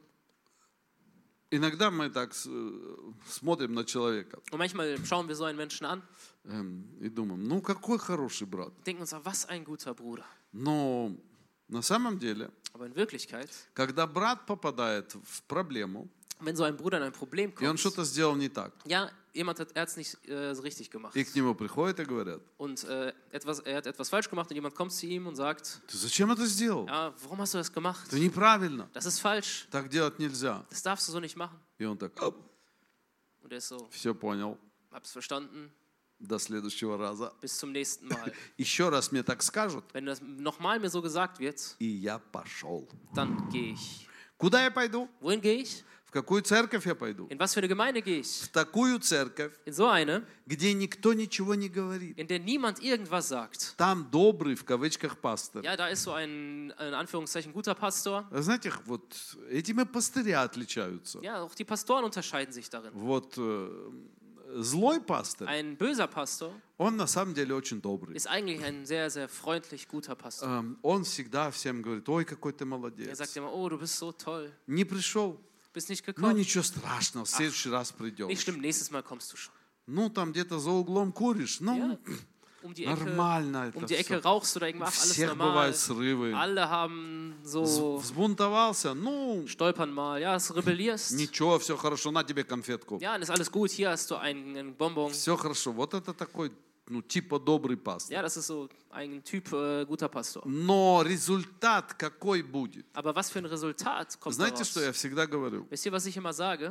[SPEAKER 1] иногда мы так с- э, смотрим на человека
[SPEAKER 2] Und manchmal schauen wir so einen Menschen an,
[SPEAKER 1] эм, и думаем: ну какой хороший брат.
[SPEAKER 2] denken uns, was ein guter Bruder.
[SPEAKER 1] Но на самом деле,
[SPEAKER 2] Aber in Wirklichkeit,
[SPEAKER 1] когда брат попадает в проблему,
[SPEAKER 2] wenn so ein Bruder in ein Problem
[SPEAKER 1] и он
[SPEAKER 2] kommt,
[SPEAKER 1] что-то сделал не так,
[SPEAKER 2] ja, jemand hat er es nicht äh, so richtig gemacht.
[SPEAKER 1] и к нему приходят и говорят:
[SPEAKER 2] Und äh, etwas, er hat etwas falsch gemacht und jemand kommt zu ihm und sagt,
[SPEAKER 1] ты зачем это сделал?
[SPEAKER 2] ja, warum hast du das gemacht?
[SPEAKER 1] Это неправильно.
[SPEAKER 2] Das ist falsch.
[SPEAKER 1] Так делать нельзя.
[SPEAKER 2] Das darfst du so nicht machen.
[SPEAKER 1] И он так:
[SPEAKER 2] Und er ist so,
[SPEAKER 1] все понял,
[SPEAKER 2] hab's verstanden,
[SPEAKER 1] до следующего раза.
[SPEAKER 2] bis zum nächsten Mal.
[SPEAKER 1] Еще раз мне так скажут,
[SPEAKER 2] Wenn das nochmal mir so gesagt wird,
[SPEAKER 1] и я пошел.
[SPEAKER 2] dann gehe ich.
[SPEAKER 1] Куда я пойду?
[SPEAKER 2] Wohin gehe ich?
[SPEAKER 1] В какую церковь я пойду?
[SPEAKER 2] In was für eine Gemeinde gehe ich?
[SPEAKER 1] В такую церковь,
[SPEAKER 2] In so eine,
[SPEAKER 1] где никто ничего не говорит.
[SPEAKER 2] in der niemand irgendwas sagt.
[SPEAKER 1] Там добрый, в кавычках, пастор.
[SPEAKER 2] Ja, da ist so ein, in Anführungszeichen, guter Pastor.
[SPEAKER 1] Знаете, вот этими пастыря отличаются.
[SPEAKER 2] Ja, auch die Pastoren unterscheiden sich darin.
[SPEAKER 1] Вот э, злой пастор,
[SPEAKER 2] Ein böser Pastor
[SPEAKER 1] он на самом деле очень добрый.
[SPEAKER 2] ist eigentlich ein sehr, sehr freundlich guter Pastor.
[SPEAKER 1] Эм, Он всегда всем говорит: ой, какой ты
[SPEAKER 2] Er
[SPEAKER 1] молодец.
[SPEAKER 2] sagt immer, oh, du bist so toll,
[SPEAKER 1] Не пришел?
[SPEAKER 2] bist nicht
[SPEAKER 1] Ну
[SPEAKER 2] gekommen.
[SPEAKER 1] ничего страшного, в следующий раз
[SPEAKER 2] Nicht
[SPEAKER 1] придешь.
[SPEAKER 2] schlimm, nächstes Mal kommst du schon.
[SPEAKER 1] Ну там где-то за углом куришь, ну
[SPEAKER 2] Ja, um die Ecke,
[SPEAKER 1] нормально
[SPEAKER 2] um
[SPEAKER 1] это
[SPEAKER 2] die Ecke
[SPEAKER 1] все.
[SPEAKER 2] rauchst du da irgendwas,
[SPEAKER 1] У
[SPEAKER 2] alles
[SPEAKER 1] всех
[SPEAKER 2] normal.
[SPEAKER 1] бывают срывы.
[SPEAKER 2] Alle haben
[SPEAKER 1] З-
[SPEAKER 2] so,
[SPEAKER 1] Взбунтовался, ну
[SPEAKER 2] stolpern mal, ja, es rebellierst.
[SPEAKER 1] ничего, все хорошо, на тебе конфетку.
[SPEAKER 2] Ja, dann ist alles gut, hier hast du einen, einen Bonbon.
[SPEAKER 1] Все хорошо. Вот это такой, ну типа добрый пастор.
[SPEAKER 2] Ja, das ist so ein Typ äh, guter Pastor.
[SPEAKER 1] Но результат какой будет?
[SPEAKER 2] Aber was für ein Resultat kommt
[SPEAKER 1] Знаете,
[SPEAKER 2] daraus?
[SPEAKER 1] что я всегда говорю?
[SPEAKER 2] Wisst ihr, was ich immer sage?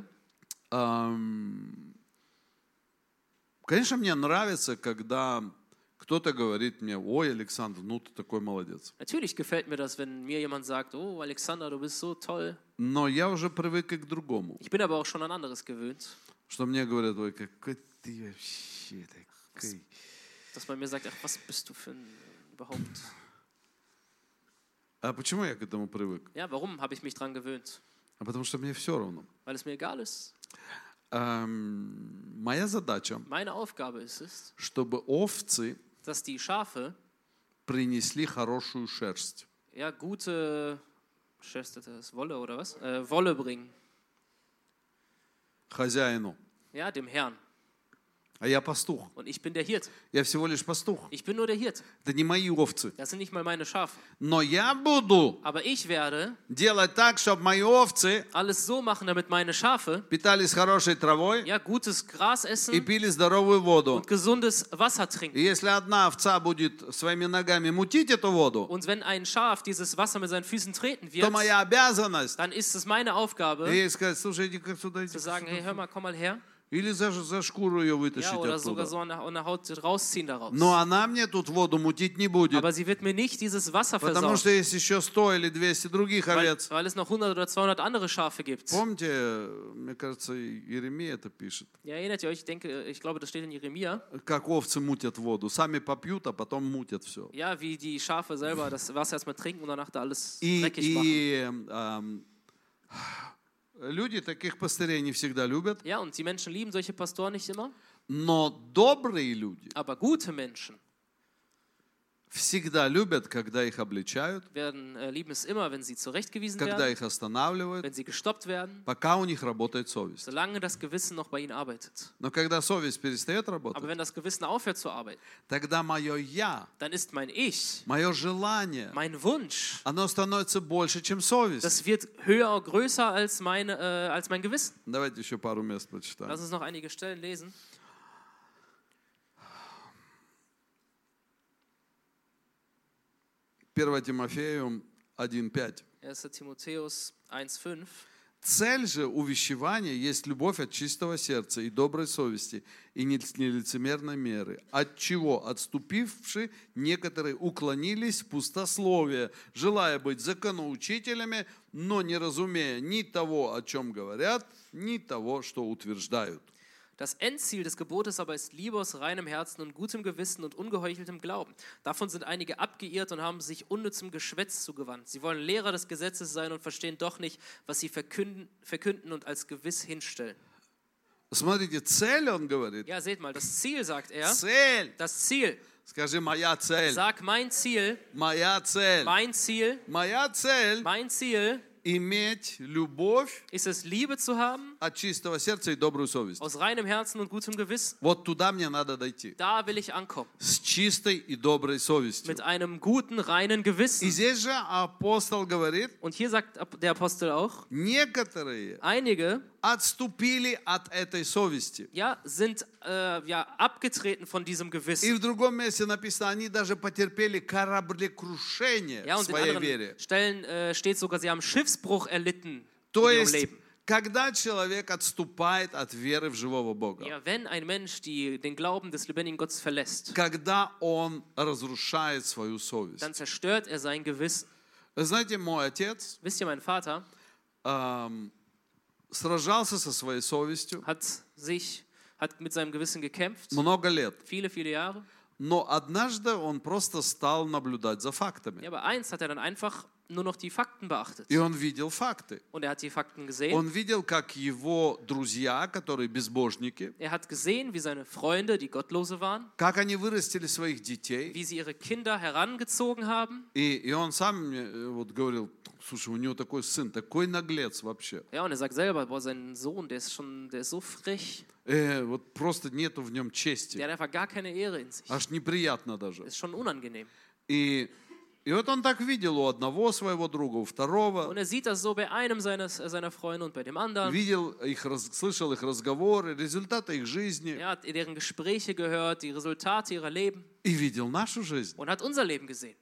[SPEAKER 1] Эм, Конечно, мне нравится, когда кто-то говорит мне: ой, Александр, ну ты такой молодец.
[SPEAKER 2] Natürlich gefällt mir das, wenn mir jemand sagt, oh, Alexander, du bist so toll.
[SPEAKER 1] Но я уже привык и к другому.
[SPEAKER 2] Ich bin aber auch schon an anderes gewöhnt,
[SPEAKER 1] Что мне говорят: ой, какой ты вообще такой.
[SPEAKER 2] dass man mir sagt, ach, was bist du für ein überhaupt?
[SPEAKER 1] А почему я к этому привык?
[SPEAKER 2] Ja, warum habe ich mich dran gewöhnt?
[SPEAKER 1] А потому что мне все равно.
[SPEAKER 2] Weil es mir egal ist.
[SPEAKER 1] Эм, Моя задача,
[SPEAKER 2] Meine Aufgabe ist es,
[SPEAKER 1] чтобы овцы
[SPEAKER 2] dass die Schafe
[SPEAKER 1] принесли хорошую шерсть.
[SPEAKER 2] ja gute Schäfte, das Wolle oder was? Äh, Wolle bringen.
[SPEAKER 1] Хозяину.
[SPEAKER 2] Ja, dem Herrn.
[SPEAKER 1] А я пастух.
[SPEAKER 2] Und ich bin der Hirt.
[SPEAKER 1] Я всего лишь пастух.
[SPEAKER 2] Ich bin nur der Hirt.
[SPEAKER 1] Это не мои овцы.
[SPEAKER 2] Das sind nicht mal meine Schafe.
[SPEAKER 1] Но я буду
[SPEAKER 2] Aber ich werde
[SPEAKER 1] делать так, чтобы мои овцы
[SPEAKER 2] alles so machen, damit meine Schafe
[SPEAKER 1] питались хорошей травой
[SPEAKER 2] ja gutes Gras
[SPEAKER 1] и
[SPEAKER 2] essen
[SPEAKER 1] пили здоровую воду.
[SPEAKER 2] und gesundes Wasser trinken.
[SPEAKER 1] И если одна овца будет своими ногами мутить эту воду,
[SPEAKER 2] Und wenn ein Schaf dieses Wasser mit seinen Füßen treten
[SPEAKER 1] то
[SPEAKER 2] wird,
[SPEAKER 1] моя обязанность
[SPEAKER 2] dann ist es meine Aufgabe,
[SPEAKER 1] ей сказать, слушай, иди-ка сюда, иди
[SPEAKER 2] zu sagen, hey, hör mal, komm mal her.
[SPEAKER 1] Или за, за шкуру ее вытащить
[SPEAKER 2] Ja, oder sogar
[SPEAKER 1] оттуда.
[SPEAKER 2] so eine, eine Haut rausziehen daraus.
[SPEAKER 1] Но она мне тут воду мутить не будет,
[SPEAKER 2] Aber sie wird mir nicht dieses Wasser
[SPEAKER 1] потому что
[SPEAKER 2] versauen,
[SPEAKER 1] есть еще сто или двести других
[SPEAKER 2] weil,
[SPEAKER 1] овец.
[SPEAKER 2] weil es noch hundert oder zweihundert andere Schafe gibt.
[SPEAKER 1] Помните, мне кажется, Иеремия это пишет,
[SPEAKER 2] Ja, erinnert ihr euch, ich denke, ich glaube, das steht in Jeremia,
[SPEAKER 1] как овцы мутят воду. Сами попьют, а потом мутят все.
[SPEAKER 2] ja, wie die Schafe selber das Wasser erstmal trinken und danach da alles
[SPEAKER 1] И,
[SPEAKER 2] dreckig machen.
[SPEAKER 1] и эм, люди таких пастырей не всегда любят,
[SPEAKER 2] Ja, und die Menschen lieben solche Pastoren nicht immer,
[SPEAKER 1] но добрые люди
[SPEAKER 2] aber gute Menschen
[SPEAKER 1] всегда любят, когда их обличают,
[SPEAKER 2] werden, äh, lieben es immer, wenn sie zurechtgewiesen
[SPEAKER 1] когда
[SPEAKER 2] werden,
[SPEAKER 1] их останавливают,
[SPEAKER 2] wenn sie gestoppt werden,
[SPEAKER 1] пока у них работает совесть.
[SPEAKER 2] solange das Gewissen noch bei ihnen arbeitet.
[SPEAKER 1] Но когда совесть перестает
[SPEAKER 2] Aber
[SPEAKER 1] работать,
[SPEAKER 2] wenn das Gewissen aufhört zu arbeiten,
[SPEAKER 1] тогда мое «я»,
[SPEAKER 2] dann ist mein Ich,
[SPEAKER 1] мое желание,
[SPEAKER 2] mein Wunsch,
[SPEAKER 1] оно становится больше, чем совесть.
[SPEAKER 2] das wird höher, größer als, meine, äh, als mein Gewissen.
[SPEAKER 1] Давайте еще пару мест прочитаем.
[SPEAKER 2] Lass uns noch einige Stellen lesen.
[SPEAKER 1] первое Тимофею один пять.
[SPEAKER 2] erster Timotheus eins fünf.
[SPEAKER 1] Цель же увещевания есть любовь от чистого сердца и доброй совести, и нелицемерной меры, от чего отступивши некоторые уклонились в пустословие, желая быть законоучителями, но не разумея ни того, о чем говорят, ни того, что утверждают.
[SPEAKER 2] Das Endziel des Gebotes aber ist Liebe aus reinem Herzen und gutem Gewissen und ungeheucheltem Glauben. Davon sind einige abgeirrt und haben sich unnützem Geschwätz zugewandt. Sie wollen Lehrer des Gesetzes sein und verstehen doch nicht, was sie verkünden, verkünden und als gewiss hinstellen.
[SPEAKER 1] Смотрите, цель, он говорит.
[SPEAKER 2] Ja, seht mal, das Ziel, sagt er.
[SPEAKER 1] Цель.
[SPEAKER 2] Das Ziel.
[SPEAKER 1] Скажи, моя цель.
[SPEAKER 2] Sag, mein Ziel,
[SPEAKER 1] Моя цель.
[SPEAKER 2] mein Ziel,
[SPEAKER 1] Моя цель
[SPEAKER 2] mein Ziel
[SPEAKER 1] иметь любовь
[SPEAKER 2] ist es, Liebe zu haben,
[SPEAKER 1] от чистого сердца и добрую совесть.
[SPEAKER 2] aus reinem Herzen und gutem Gewissen.
[SPEAKER 1] Вот туда мне надо дойти.
[SPEAKER 2] Da will ich ankommen.
[SPEAKER 1] С чистой и доброй совестью.
[SPEAKER 2] Mit einem guten, reinen
[SPEAKER 1] И
[SPEAKER 2] Gewissen.
[SPEAKER 1] здесь же апостол говорит,
[SPEAKER 2] Und hier sagt der Apostel auch,
[SPEAKER 1] некоторые
[SPEAKER 2] einige
[SPEAKER 1] отступили от этой совести.
[SPEAKER 2] ja, sind äh, ja, abgetreten von diesem
[SPEAKER 1] И
[SPEAKER 2] Gewissen.
[SPEAKER 1] в другом месте написано, они даже потерпели кораблекрушение
[SPEAKER 2] Ja,
[SPEAKER 1] в
[SPEAKER 2] und in
[SPEAKER 1] своей
[SPEAKER 2] anderen
[SPEAKER 1] вере.
[SPEAKER 2] Stellen äh, steht sogar, sie haben Schiffsbruch erlitten
[SPEAKER 1] То
[SPEAKER 2] in ihrem
[SPEAKER 1] есть,
[SPEAKER 2] Leben.
[SPEAKER 1] когда человек отступает от веры в живого Бога,
[SPEAKER 2] Ja, wenn ein Mensch die, den Glauben des lebendigen Gottes verlässt,
[SPEAKER 1] когда он разрушает свою совесть.
[SPEAKER 2] dann zerstört er sein Gewissen.
[SPEAKER 1] Знаете, мой отец
[SPEAKER 2] Wisst ihr, mein Vater
[SPEAKER 1] эм, сражался со своей совестью
[SPEAKER 2] hat sich, hat mit seinem Gewissen gekämpft,
[SPEAKER 1] много лет.
[SPEAKER 2] viele, viele Jahre.
[SPEAKER 1] Но однажды он просто стал наблюдать за фактами.
[SPEAKER 2] Ja, aber eins hat er dann einfach nur noch die Fakten beachtet.
[SPEAKER 1] И он видел факты.
[SPEAKER 2] Und er hat die Fakten gesehen.
[SPEAKER 1] Он видел, как его друзья, которые безбожники,
[SPEAKER 2] Er hat gesehen, wie seine Freunde, die Gottlose waren,
[SPEAKER 1] как они вырастили своих детей.
[SPEAKER 2] wie sie ihre Kinder herangezogen haben.
[SPEAKER 1] И, и он сам мне э, вот говорил, слушай, у него такой сын, такой наглец вообще.
[SPEAKER 2] Ja, und er sagt selber, boah, sein Sohn, der ist schon, der ist so frech,
[SPEAKER 1] Э, вот просто нету в нем
[SPEAKER 2] der
[SPEAKER 1] чести.
[SPEAKER 2] hat einfach gar keine Ehre in sich.
[SPEAKER 1] Аж неприятно даже.
[SPEAKER 2] Ist schon unangenehm.
[SPEAKER 1] И, и вот он так видел у одного своего друга, у второго.
[SPEAKER 2] Und er sieht das so bei einem seines, seiner Freunde und bei dem anderen.
[SPEAKER 1] Видел их, раз- слышал их разговоры, результаты их жизни.
[SPEAKER 2] Er hat deren Gespräche gehört, die Resultate ihrer Leben
[SPEAKER 1] И видел нашу жизнь.
[SPEAKER 2] und hat unser Leben gesehen.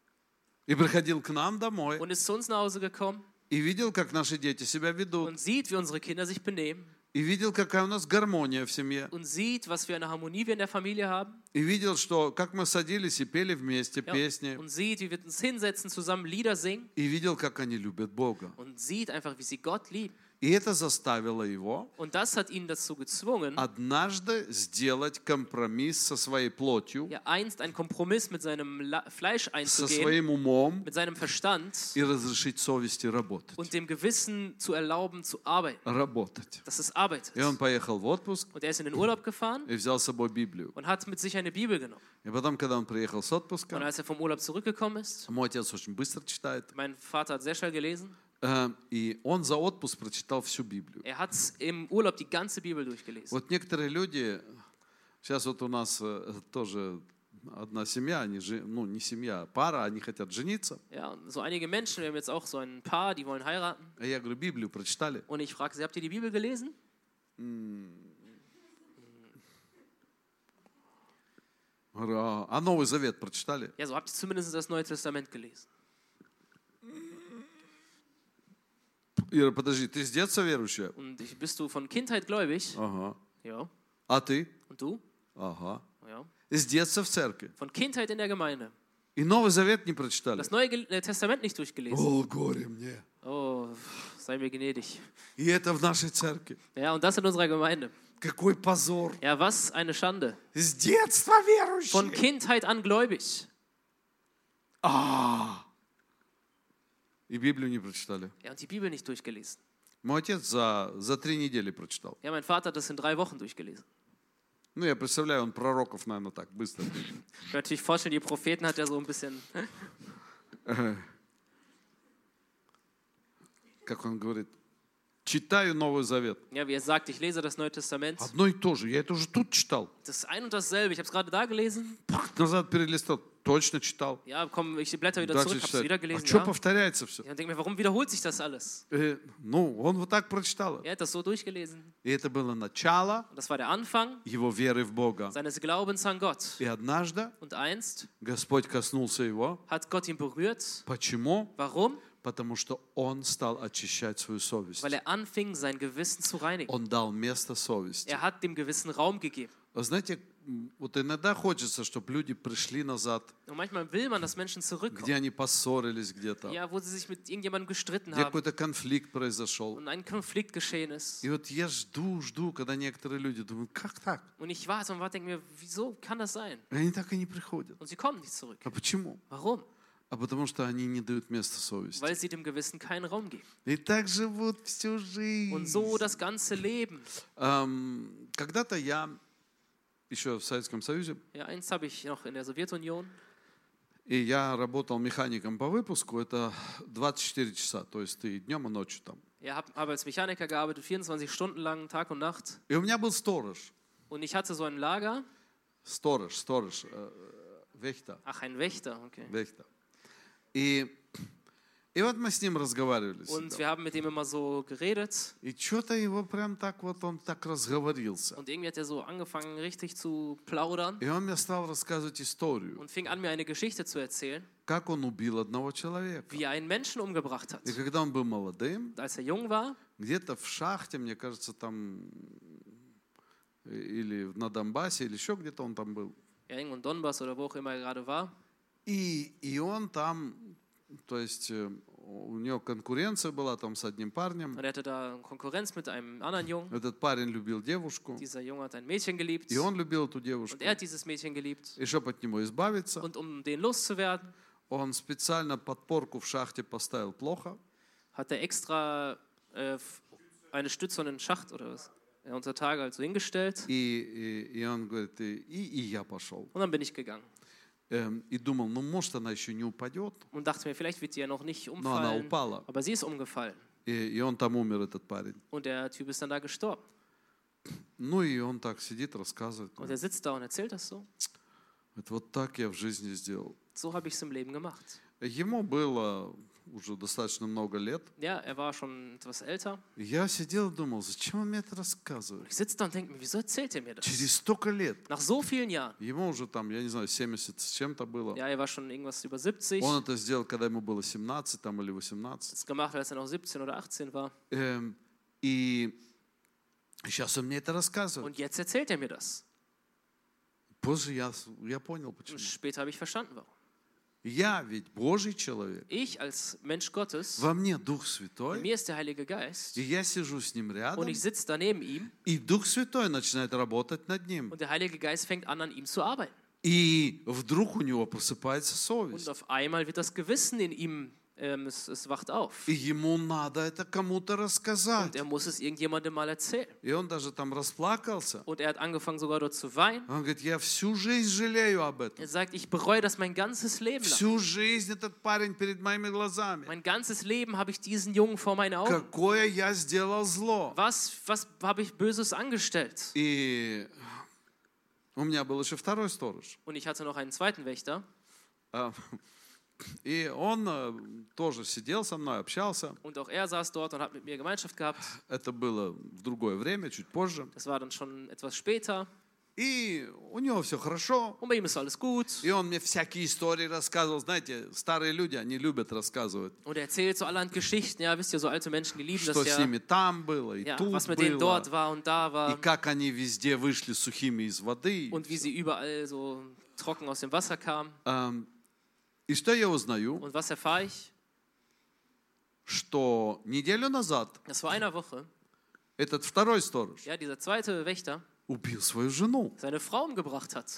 [SPEAKER 1] И приходил к нам домой.
[SPEAKER 2] Und ist zu uns nach Hause gekommen
[SPEAKER 1] И видел, как наши дети себя ведут.
[SPEAKER 2] und sieht, wie unsere Kinder sich benehmen
[SPEAKER 1] И видел, какая у нас гармония в семье.
[SPEAKER 2] und sieht, was für eine Harmonie wir in der Familie haben.
[SPEAKER 1] И видел, что как мы садились и пели вместе
[SPEAKER 2] Ja,
[SPEAKER 1] песни.
[SPEAKER 2] und sieht, wie wir uns hinsetzen, zusammen Lieder singen
[SPEAKER 1] И видел, как они любят Бога.
[SPEAKER 2] und sieht einfach, wie sie Gott lieben.
[SPEAKER 1] И это заставило его
[SPEAKER 2] Und das hat ihn dazu gezwungen,
[SPEAKER 1] однажды сделать компромисс со своей плотью,
[SPEAKER 2] ja einst einen Kompromiss mit seinem La Fleisch
[SPEAKER 1] со
[SPEAKER 2] einzugehen,
[SPEAKER 1] своим умом
[SPEAKER 2] mit seinem Verstand
[SPEAKER 1] и разрешить совести работать.
[SPEAKER 2] und dem Gewissen zu erlauben, zu arbeiten,
[SPEAKER 1] Работать.
[SPEAKER 2] dass es arbeitet.
[SPEAKER 1] И он поехал в отпуск
[SPEAKER 2] Und er ist in den Urlaub gefahren
[SPEAKER 1] и взял с собой Библию.
[SPEAKER 2] und hat mit sich eine Bibel genommen.
[SPEAKER 1] И потом, когда он приехал с
[SPEAKER 2] Und
[SPEAKER 1] отпуска,
[SPEAKER 2] als er vom Urlaub zurückgekommen ist,
[SPEAKER 1] мой отец очень быстро читает,
[SPEAKER 2] mein Vater hat sehr schnell gelesen,
[SPEAKER 1] э, и он за отпуск прочитал всю Библию.
[SPEAKER 2] er hat im Urlaub die ganze Bibel durchgelesen.
[SPEAKER 1] Вот некоторые люди, сейчас вот у нас э, тоже одна семья, они, жи- ну не семья, а пара, они хотят жениться.
[SPEAKER 2] Ja, und so einige Menschen, wir haben jetzt auch so ein Paar, die wollen heiraten.
[SPEAKER 1] А я говорю, Библию прочитали?
[SPEAKER 2] Und ich frage sie, habt ihr die Bibel gelesen?
[SPEAKER 1] Говорю, а, а Новый Завет прочитали?
[SPEAKER 2] Ja, so habt ihr zumindest das Neue Testament gelesen.
[SPEAKER 1] Ира, подожди, ты с детства верующая?
[SPEAKER 2] Und ich, bist du von Kindheit gläubig?
[SPEAKER 1] Ага.
[SPEAKER 2] Ja.
[SPEAKER 1] А ты?
[SPEAKER 2] Und du?
[SPEAKER 1] Ага.
[SPEAKER 2] Ja.
[SPEAKER 1] С детства в церкви.
[SPEAKER 2] Von Kindheit in der Gemeinde.
[SPEAKER 1] И Новый Завет не прочитали?
[SPEAKER 2] Das Neue Gel- äh, Testament nicht durchgelesen.
[SPEAKER 1] О, горе мне.
[SPEAKER 2] Oh, sei mir gnädig.
[SPEAKER 1] И это в нашей церкви.
[SPEAKER 2] Ja, und das in unserer Gemeinde.
[SPEAKER 1] Какой позор.
[SPEAKER 2] Ja, was eine Schande.
[SPEAKER 1] С детства
[SPEAKER 2] Von
[SPEAKER 1] верующие.
[SPEAKER 2] Kindheit an gläubig.
[SPEAKER 1] А. И Библию не прочитали.
[SPEAKER 2] Ja, und die Bibel nicht durchgelesen.
[SPEAKER 1] Мой отец за, за три недели прочитал.
[SPEAKER 2] Ja, mein Vater hat das in drei Wochen durchgelesen.
[SPEAKER 1] Ну, я представляю, он пророков, наверное, так быстро.
[SPEAKER 2] Ich kann mir natürlich vorstellen, die Propheten hat er so ein bisschen.
[SPEAKER 1] Как он говорит, читаю Новый Завет.
[SPEAKER 2] Ja, wie er sagt, ich lese das Neue Testament.
[SPEAKER 1] Одно и то же. Я это уже тут читал.
[SPEAKER 2] Das ist ein und dasselbe. Ich habe es gerade da gelesen.
[SPEAKER 1] Пах, назад перелистал. Точно читал.
[SPEAKER 2] Ja, komm, ich blätter wieder
[SPEAKER 1] Дальше
[SPEAKER 2] zurück, habe es wieder
[SPEAKER 1] читать. А
[SPEAKER 2] gelesen.
[SPEAKER 1] что
[SPEAKER 2] Ja.
[SPEAKER 1] повторяется все?
[SPEAKER 2] Ja, und denke mir, warum wiederholt sich das alles?
[SPEAKER 1] Э, ну, он вот так прочитал.
[SPEAKER 2] Er hat das so durchgelesen.
[SPEAKER 1] И это было начало
[SPEAKER 2] Und das war der Anfang
[SPEAKER 1] его веры в Бога.
[SPEAKER 2] seines Glaubens an Gott.
[SPEAKER 1] И однажды
[SPEAKER 2] Und einst
[SPEAKER 1] Господь коснулся его.
[SPEAKER 2] hat Gott ihn berührt.
[SPEAKER 1] Почему?
[SPEAKER 2] Warum?
[SPEAKER 1] Потому что он стал очищать свою совесть.
[SPEAKER 2] Weil er anfing, sein Gewissen zu reinigen.
[SPEAKER 1] Он дал место совести.
[SPEAKER 2] Er hat dem Gewissen Raum gegeben.
[SPEAKER 1] Вы знаете, м, вот иногда хочется, чтобы люди пришли назад,
[SPEAKER 2] Und manchmal will man, dass Menschen
[SPEAKER 1] где
[SPEAKER 2] zurückkommen.
[SPEAKER 1] они поссорились где-то,
[SPEAKER 2] Ja, wo sie sich mit irgendjemandem gestritten
[SPEAKER 1] где
[SPEAKER 2] haben
[SPEAKER 1] какой-то конфликт произошел.
[SPEAKER 2] und ein Konflikt geschehen ist.
[SPEAKER 1] И вот я жду, жду, когда некоторые люди думают, как так?
[SPEAKER 2] Und ich warte und warte, denke mir, wieso kann das sein?
[SPEAKER 1] И они так и не приходят.
[SPEAKER 2] Und sie kommen nicht zurück.
[SPEAKER 1] А почему?
[SPEAKER 2] Warum?
[SPEAKER 1] А потому что они не дают места совести.
[SPEAKER 2] Weil sie dem Gewissen keinen Raum geben.
[SPEAKER 1] И так живут всю жизнь.
[SPEAKER 2] Und so das ganze Leben.
[SPEAKER 1] Эм, Когда-то я, еще в Советском Союзе,
[SPEAKER 2] Ja, eins habe ich noch in der Sowjetunion.
[SPEAKER 1] и я работал механиком по выпуску, это двадцать четыре часа, то есть ты и днем, и ночью там.
[SPEAKER 2] Ja, habe hab als Mechaniker gearbeitet, vierundzwanzig Stunden lang, Tag und Nacht.
[SPEAKER 1] И у меня был сторож,
[SPEAKER 2] Und ich hatte so ein Lager.
[SPEAKER 1] сторож, сторож, э, Wächter,
[SPEAKER 2] Ach, ein Wächter, okay.
[SPEAKER 1] Wächter. И, и вот мы с ним разговаривали
[SPEAKER 2] Und
[SPEAKER 1] всегда.
[SPEAKER 2] wir haben mit ihm immer so geredet.
[SPEAKER 1] И что-то его прям так вот, он так разговорился.
[SPEAKER 2] Und irgendwie hat er so angefangen, richtig zu plaudern.
[SPEAKER 1] И он мне стал рассказывать историю,
[SPEAKER 2] Und fing an, mir eine Geschichte zu erzählen,
[SPEAKER 1] как он убил одного человека.
[SPEAKER 2] wie er einen Menschen umgebracht hat.
[SPEAKER 1] И когда он был молодым,
[SPEAKER 2] Als er jung war,
[SPEAKER 1] где-то в шахте, мне кажется, там, или на Донбассе, или еще где-то он там был.
[SPEAKER 2] ja, irgendwo in Donbass oder wo auch immer er gerade war.
[SPEAKER 1] И, и он там, то есть э, у него конкуренция была там с одним парнем.
[SPEAKER 2] Und er hatte da Konkurrenz mit einem anderen Jungen.
[SPEAKER 1] Этот парень любил девушку,
[SPEAKER 2] Dieser Junge hat ein Mädchen geliebt.
[SPEAKER 1] и он любил эту девушку.
[SPEAKER 2] Und er hat dieses Mädchen geliebt.
[SPEAKER 1] И чтобы от него избавиться,
[SPEAKER 2] Und um den loszuwerden,
[SPEAKER 1] он специально подпорку в шахте поставил плохо.
[SPEAKER 2] hat er extra äh, eine Stütze und einen Schacht oder was? Ja, unter Tage halt so hingestellt.
[SPEAKER 1] И, и, и он говорит, и, и я пошел.
[SPEAKER 2] Und dann bin ich gegangen.
[SPEAKER 1] Эм, и думал, ну может она еще не упадет.
[SPEAKER 2] Und dachte mir, vielleicht wird sie ja noch nicht
[SPEAKER 1] Но она
[SPEAKER 2] umfallen.
[SPEAKER 1] упала.
[SPEAKER 2] Aber sie ist umgefallen.
[SPEAKER 1] И, и он там умер, этот парень.
[SPEAKER 2] Und der Typ ist dann da gestorben.
[SPEAKER 1] Ну и он так сидит, рассказывает.
[SPEAKER 2] Und er sitzt da und erzählt das so.
[SPEAKER 1] Это вот так я в жизни сделал.
[SPEAKER 2] So habe ich es im Leben gemacht.
[SPEAKER 1] Ему было уже достаточно много лет.
[SPEAKER 2] Ja, er war schon etwas älter.
[SPEAKER 1] И я сидел и думал, зачем он мне это рассказывает?
[SPEAKER 2] Ich sitze da und denke mir, wieso erzählt er mir das?
[SPEAKER 1] Через столько лет.
[SPEAKER 2] Nach so vielen Jahren.
[SPEAKER 1] Ему уже там, я не знаю, семьдесят с чем-то было.
[SPEAKER 2] Ja, er war schon irgendwas über siebzig.
[SPEAKER 1] Он это сделал, когда ему было семнадцать там, или восемнадцать.
[SPEAKER 2] Das gemacht, als er noch siebzehn oder achtzehn war.
[SPEAKER 1] Эм, и сейчас он мне это рассказывает.
[SPEAKER 2] Und jetzt erzählt er mir das.
[SPEAKER 1] Позже я, я понял,
[SPEAKER 2] Und
[SPEAKER 1] почему.
[SPEAKER 2] später habe ich verstanden, warum.
[SPEAKER 1] Я ведь Божий человек.
[SPEAKER 2] Ich als Mensch Gottes,
[SPEAKER 1] Во мне Дух
[SPEAKER 2] in
[SPEAKER 1] Святой.
[SPEAKER 2] mir ist der Heilige Geist
[SPEAKER 1] И я сижу с ним
[SPEAKER 2] und
[SPEAKER 1] рядом.
[SPEAKER 2] ich sitze da neben ihm
[SPEAKER 1] И Дух Святой начинает работать над ним.
[SPEAKER 2] und der Heilige Geist fängt an, an ihm zu arbeiten.
[SPEAKER 1] И вдруг у него просыпается
[SPEAKER 2] Und
[SPEAKER 1] совесть.
[SPEAKER 2] auf einmal wird das Gewissen in ihm, ähm, es, es wacht auf.
[SPEAKER 1] И ему надо это кому-то
[SPEAKER 2] Und
[SPEAKER 1] рассказать.
[SPEAKER 2] er muss es irgendjemandem mal erzählen.
[SPEAKER 1] И он даже там расплакался.
[SPEAKER 2] Und er hat angefangen sogar dort zu weinen.
[SPEAKER 1] Он говорит, я всю жизнь жалею об этом.
[SPEAKER 2] Er sagt, ich bereue das mein ganzes Leben lang.
[SPEAKER 1] Всю жизнь этот парень перед моими глазами.
[SPEAKER 2] Mein ganzes Leben habe ich diesen Jungen vor meinen Augen.
[SPEAKER 1] Какое я сделал зло.
[SPEAKER 2] Was, was habe ich Böses angestellt?
[SPEAKER 1] И у меня был еще второй сторож.
[SPEAKER 2] Und ich hatte noch einen zweiten Wächter.
[SPEAKER 1] А, И он э, тоже сидел со мной, общался.
[SPEAKER 2] Und auch er saß dort und hat mit mir Gemeinschaft gehabt.
[SPEAKER 1] Это было в другое время, чуть позже.
[SPEAKER 2] Das war dann schon etwas später.
[SPEAKER 1] И у него все хорошо.
[SPEAKER 2] Und bei ihm ist alles gut.
[SPEAKER 1] И он мне всякие истории рассказывал. Знаете, старые люди, они любят рассказывать,
[SPEAKER 2] Und er erzählt so allerhand Geschichten. Ja, wisst ihr, so alte Menschen, die lieben
[SPEAKER 1] что
[SPEAKER 2] das
[SPEAKER 1] с
[SPEAKER 2] ja.
[SPEAKER 1] ними там было, и
[SPEAKER 2] Ja,
[SPEAKER 1] тут
[SPEAKER 2] was mit denen
[SPEAKER 1] было.
[SPEAKER 2] dort war und da
[SPEAKER 1] И
[SPEAKER 2] war.
[SPEAKER 1] как они везде вышли сухими из воды.
[SPEAKER 2] Und wie sie überall so trocken aus dem Wasser kamen.
[SPEAKER 1] Эм, И что я узнаю?
[SPEAKER 2] Und was erfahre ich?
[SPEAKER 1] Что неделю назад
[SPEAKER 2] Das vor einer Woche,
[SPEAKER 1] этот второй сторож
[SPEAKER 2] ja, dieser zweite Wächter
[SPEAKER 1] убил свою жену.
[SPEAKER 2] seine Frau umgebracht hat.